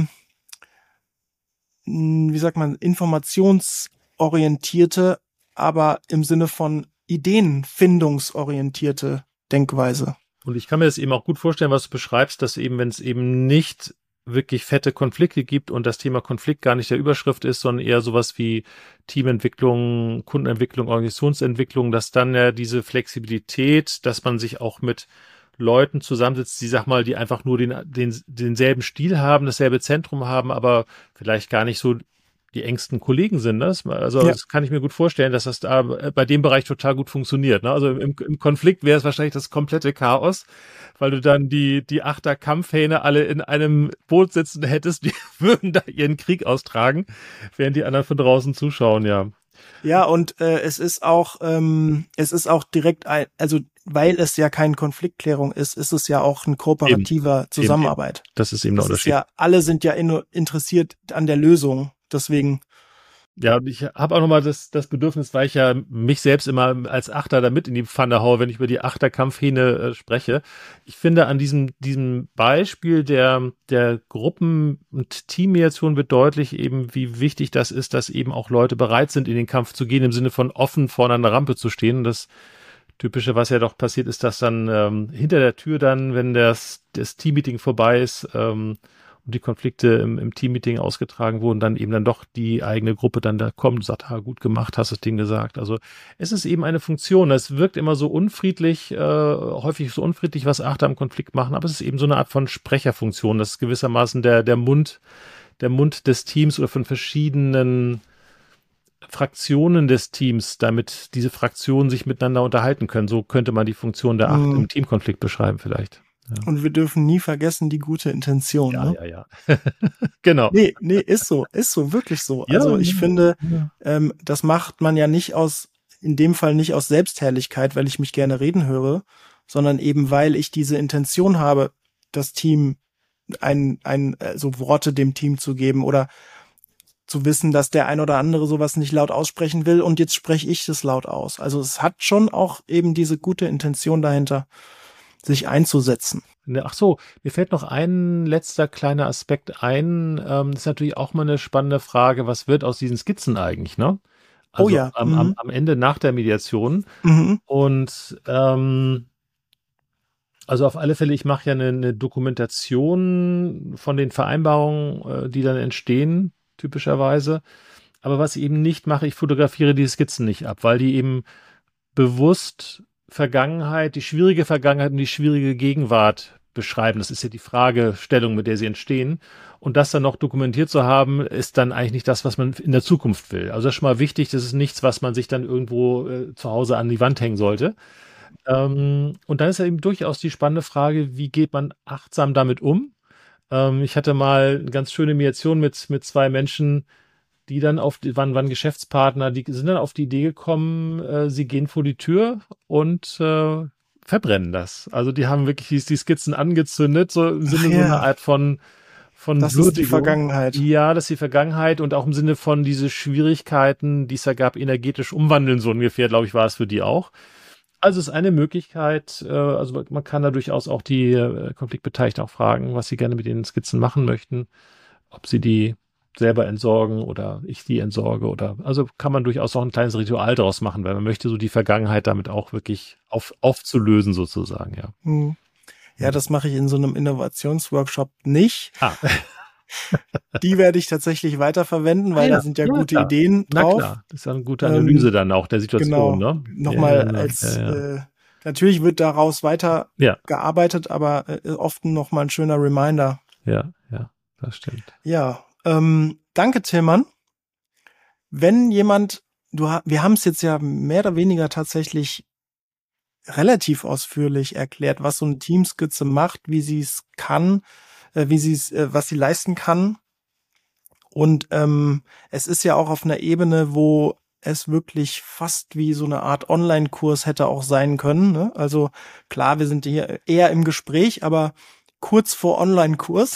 informationsorientierte, aber im Sinne von ideenfindungsorientierte Denkweise. Und ich kann mir das eben auch gut vorstellen, was du beschreibst, dass eben, wenn es eben nicht wirklich fette Konflikte gibt und das Thema Konflikt gar nicht der Überschrift ist, sondern eher sowas wie Teamentwicklung, Kundenentwicklung, Organisationsentwicklung, dass dann ja diese Flexibilität, dass man sich auch mit Leuten zusammensitzt, die einfach nur denselben Stil haben, dasselbe Zentrum haben, aber vielleicht gar nicht so die engsten Kollegen sind. Ne? Das kann ich mir gut vorstellen, dass das da bei dem Bereich total gut funktioniert. Ne? Also im Konflikt wäre es wahrscheinlich das komplette Chaos, weil du dann die Achter-Kampfhähne alle in einem Boot sitzen hättest, die würden da ihren Krieg austragen, während die anderen von draußen zuschauen, ja. Ja, und es ist auch direkt also weil es ja keine Konfliktklärung ist es ja auch ein kooperativer Zusammenarbeit. Das ist eben der Unterschied. Alle sind ja interessiert an der Lösung. Deswegen. Ja, und ich habe auch nochmal das Bedürfnis, weil ich ja mich selbst immer als Achter da mit in die Pfanne haue, wenn ich über die Achterkampfhähne spreche. Ich finde an diesem Beispiel der Gruppen- und Teammediation wird deutlich eben, wie wichtig das ist, dass eben auch Leute bereit sind, in den Kampf zu gehen, im Sinne von offen vor einer Rampe zu stehen. Und das Typische, was ja doch passiert, ist, dass dann hinter der Tür dann, wenn das Teammeeting vorbei ist, und die Konflikte im Teammeeting ausgetragen wurden, dann eben dann doch die eigene Gruppe dann da kommt und sagt, gut gemacht, hast das Ding gesagt. Also es ist eben eine Funktion. Es wirkt immer so unfriedlich, häufig so unfriedlich, was Achter im Konflikt machen, aber es ist eben so eine Art von Sprecherfunktion. Das ist gewissermaßen der Mund der Mund des Teams oder von verschiedenen Fraktionen des Teams, damit diese Fraktionen sich miteinander unterhalten können. So könnte man die Funktion der 8 im Teamkonflikt beschreiben vielleicht. Ja. Und wir dürfen nie vergessen die gute Intention. Ja, ne? ja. Genau. Nee, ist so, wirklich so. Ja, also ich finde, ja. das macht man ja in dem Fall nicht aus Selbstherrlichkeit, weil ich mich gerne reden höre, sondern eben, weil ich diese Intention habe, das Team so Worte dem Team zu geben oder zu wissen, dass der ein oder andere sowas nicht laut aussprechen will und jetzt spreche ich das laut aus. Also es hat schon auch eben diese gute Intention dahinter, sich einzusetzen. Ach so, mir fällt noch ein letzter kleiner Aspekt ein. Das ist natürlich auch mal eine spannende Frage, was wird aus diesen Skizzen eigentlich, ne? Also ja. am Ende nach der Mediation. Und also auf alle Fälle, ich mache ja eine Dokumentation von den Vereinbarungen, die dann entstehen, typischerweise. Aber was ich eben nicht mache, ich fotografiere die Skizzen nicht ab, weil die eben bewusst die schwierige Vergangenheit und die schwierige Gegenwart beschreiben. Das ist ja die Fragestellung, mit der sie entstehen. Und das dann noch dokumentiert zu haben, ist dann eigentlich nicht das, was man in der Zukunft will. Also das ist schon mal wichtig, das ist nichts, was man sich dann irgendwo zu Hause an die Wand hängen sollte. Und dann ist ja eben durchaus die spannende Frage, wie geht man achtsam damit um? Ich hatte mal eine ganz schöne Mediation mit 2 Menschen, die dann waren Geschäftspartner, die sind dann auf die Idee gekommen, sie gehen vor die Tür und verbrennen das. Also die haben wirklich die Skizzen angezündet, so im Sinne so eine Art von das ist die Vergangenheit. Ja, das ist die Vergangenheit und auch im Sinne von diese Schwierigkeiten, die es da gab, energetisch umwandeln, so ungefähr, glaube ich, war es für die auch. Also es ist eine Möglichkeit, also man kann da durchaus auch die Konfliktbeteiligten auch fragen, was sie gerne mit den Skizzen machen möchten, ob sie die selber entsorgen oder ich die entsorge also kann man durchaus auch ein kleines Ritual daraus machen, weil man möchte so die Vergangenheit damit auch wirklich aufzulösen sozusagen, ja. Ja, das mache ich in so einem Innovationsworkshop nicht. Die werde ich tatsächlich weiterverwenden, weil da sind ja gute Ideen drauf. Na klar, das ist ja eine gute Analyse dann auch der Situation. Genau. Ne? Nochmal natürlich wird daraus weiter gearbeitet, aber oft nochmal ein schöner Reminder. Ja, das stimmt. Ja, danke Tillmann. Wenn jemand, wir haben es jetzt ja mehr oder weniger tatsächlich relativ ausführlich erklärt, was so eine Teamskizze macht, wie sie es kann, was sie leisten kann. Und es ist ja auch auf einer Ebene, wo es wirklich fast wie so eine Art Online-Kurs hätte auch sein können. Ne? Also klar, wir sind hier eher im Gespräch, aber kurz vor Online-Kurs.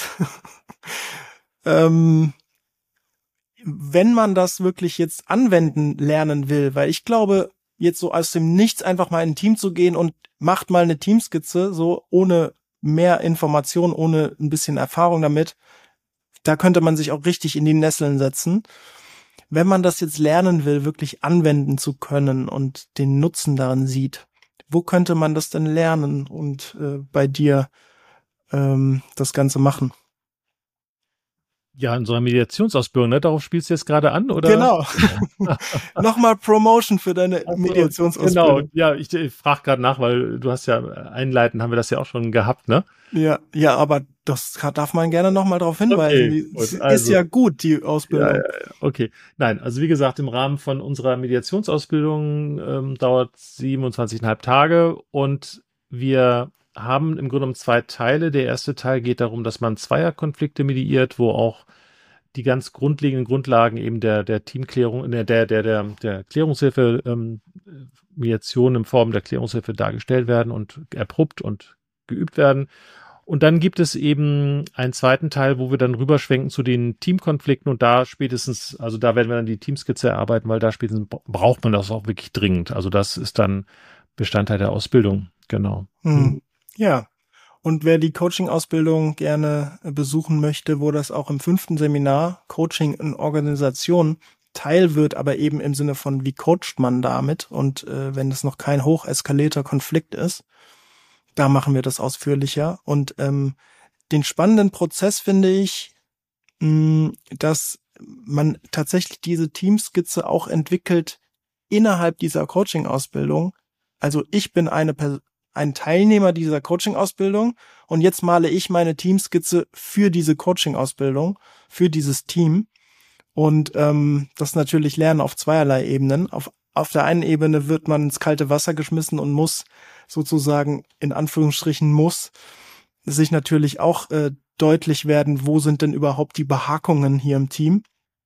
Wenn man das wirklich jetzt anwenden lernen will, weil ich glaube, jetzt so aus dem Nichts einfach mal in ein Team zu gehen und macht mal eine Teamskizze, so ohne mehr Information, ohne ein bisschen Erfahrung damit, da könnte man sich auch richtig in die Nesseln setzen. Wenn man das jetzt lernen will, wirklich anwenden zu können und den Nutzen darin sieht, wo könnte man das denn lernen und bei dir das Ganze machen? Ja, in so einer Mediationsausbildung, ne? Darauf spielst du jetzt gerade an, oder? Genau. Nochmal Promotion für deine Mediationsausbildung. Genau, ja, ich frage gerade nach, weil du hast ja einleitend, haben wir das ja auch schon gehabt, ne? Ja, aber das darf man gerne nochmal darauf hinweisen. Okay, ist ja gut, die Ausbildung. Ja, okay. Nein, also wie gesagt, im Rahmen von unserer Mediationsausbildung dauert 27,5 Tage und wir haben im Grunde genommen 2 Teile. Der erste Teil geht darum, dass man Zweierkonflikte mediiert, wo auch die ganz grundlegenden Grundlagen eben der Teamklärung, der Klärungshilfe, Mediation in Form der Klärungshilfe dargestellt werden und erprobt und geübt werden. Und dann gibt es eben einen zweiten Teil, wo wir dann rüberschwenken zu den Teamkonflikten und da spätestens, also da werden wir dann die Teamskizze erarbeiten, weil da spätestens braucht man das auch wirklich dringend. Also das ist dann Bestandteil der Ausbildung, genau. Ja, und wer die Coaching-Ausbildung gerne besuchen möchte, wo das auch im 5. Seminar Coaching in Organisation Teil wird, aber eben im Sinne von, wie coacht man damit und wenn es noch kein hocheskalierter Konflikt ist, da machen wir das ausführlicher. Und den spannenden Prozess finde ich, dass man tatsächlich diese Teamskizze auch entwickelt innerhalb dieser Coaching-Ausbildung. Also ich bin eine ein Teilnehmer dieser Coaching-Ausbildung und jetzt male ich meine Teamskizze für diese Coaching-Ausbildung, für dieses Team. Und das natürlich Lernen auf zweierlei Ebenen. Auf der einen Ebene wird man ins kalte Wasser geschmissen und muss sozusagen, in Anführungsstrichen muss, sich natürlich auch deutlich werden, wo sind denn überhaupt die Behakungen hier im Team.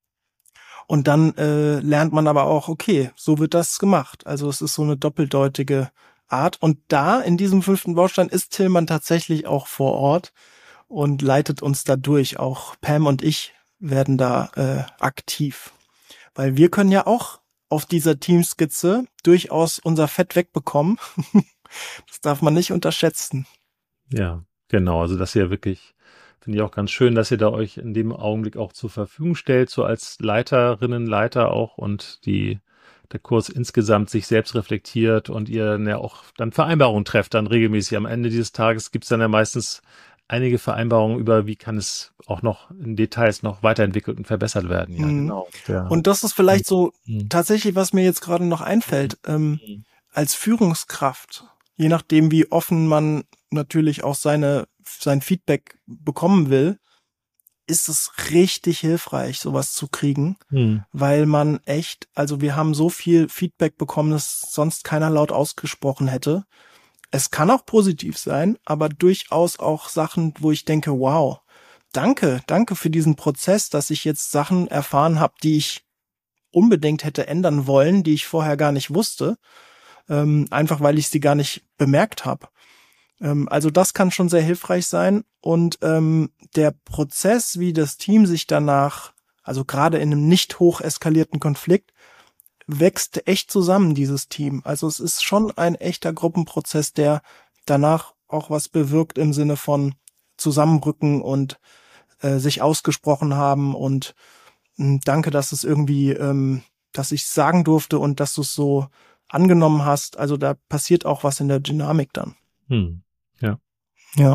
Und dann lernt man aber auch, okay, so wird das gemacht. Also es ist so eine doppeldeutige Art. Und da, in diesem 5. Baustein, ist Tillmann tatsächlich auch vor Ort und leitet uns da durch. Auch Pam und ich werden da aktiv. Weil wir können ja auch auf dieser Teamskizze durchaus unser Fett wegbekommen. Das darf man nicht unterschätzen. Ja, genau. Also das ist ja wirklich, finde ich auch ganz schön, dass ihr da euch in dem Augenblick auch zur Verfügung stellt, so als Leiterinnen, Leiter auch und der Kurs insgesamt sich selbst reflektiert und ihr dann ja auch dann Vereinbarungen trefft, dann regelmäßig. Am Ende dieses Tages gibt es dann ja meistens einige Vereinbarungen über, wie kann es auch noch in Details noch weiterentwickelt und verbessert werden. Ja, genau. Und das ist vielleicht so tatsächlich, was mir jetzt gerade noch einfällt, als Führungskraft, je nachdem, wie offen man natürlich auch sein Feedback bekommen will, ist es richtig hilfreich, sowas zu kriegen, weil man echt, also wir haben so viel Feedback bekommen, das sonst keiner laut ausgesprochen hätte. Es kann auch positiv sein, aber durchaus auch Sachen, wo ich denke, wow, danke für diesen Prozess, dass ich jetzt Sachen erfahren habe, die ich unbedingt hätte ändern wollen, die ich vorher gar nicht wusste, einfach weil ich sie gar nicht bemerkt habe. Also das kann schon sehr hilfreich sein und der Prozess, wie das Team sich danach, also gerade in einem nicht hoch eskalierten Konflikt, wächst echt zusammen, dieses Team. Also es ist schon ein echter Gruppenprozess, der danach auch was bewirkt im Sinne von Zusammenrücken und sich ausgesprochen haben und danke, dass es irgendwie, dass ich es sagen durfte und dass du es so angenommen hast. Also da passiert auch was in der Dynamik dann. Ja. Ja.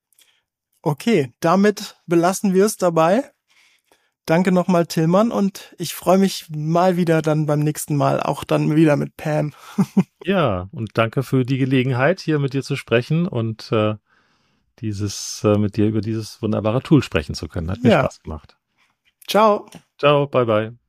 Okay, damit belassen wir es dabei. Danke nochmal, Tillmann, und ich freue mich mal wieder dann beim nächsten Mal, auch dann wieder mit Pam. Ja, und danke für die Gelegenheit, hier mit dir zu sprechen und mit dir über dieses wunderbare Tool sprechen zu können. Hat mir Spaß gemacht. Ciao. Ciao, bye bye.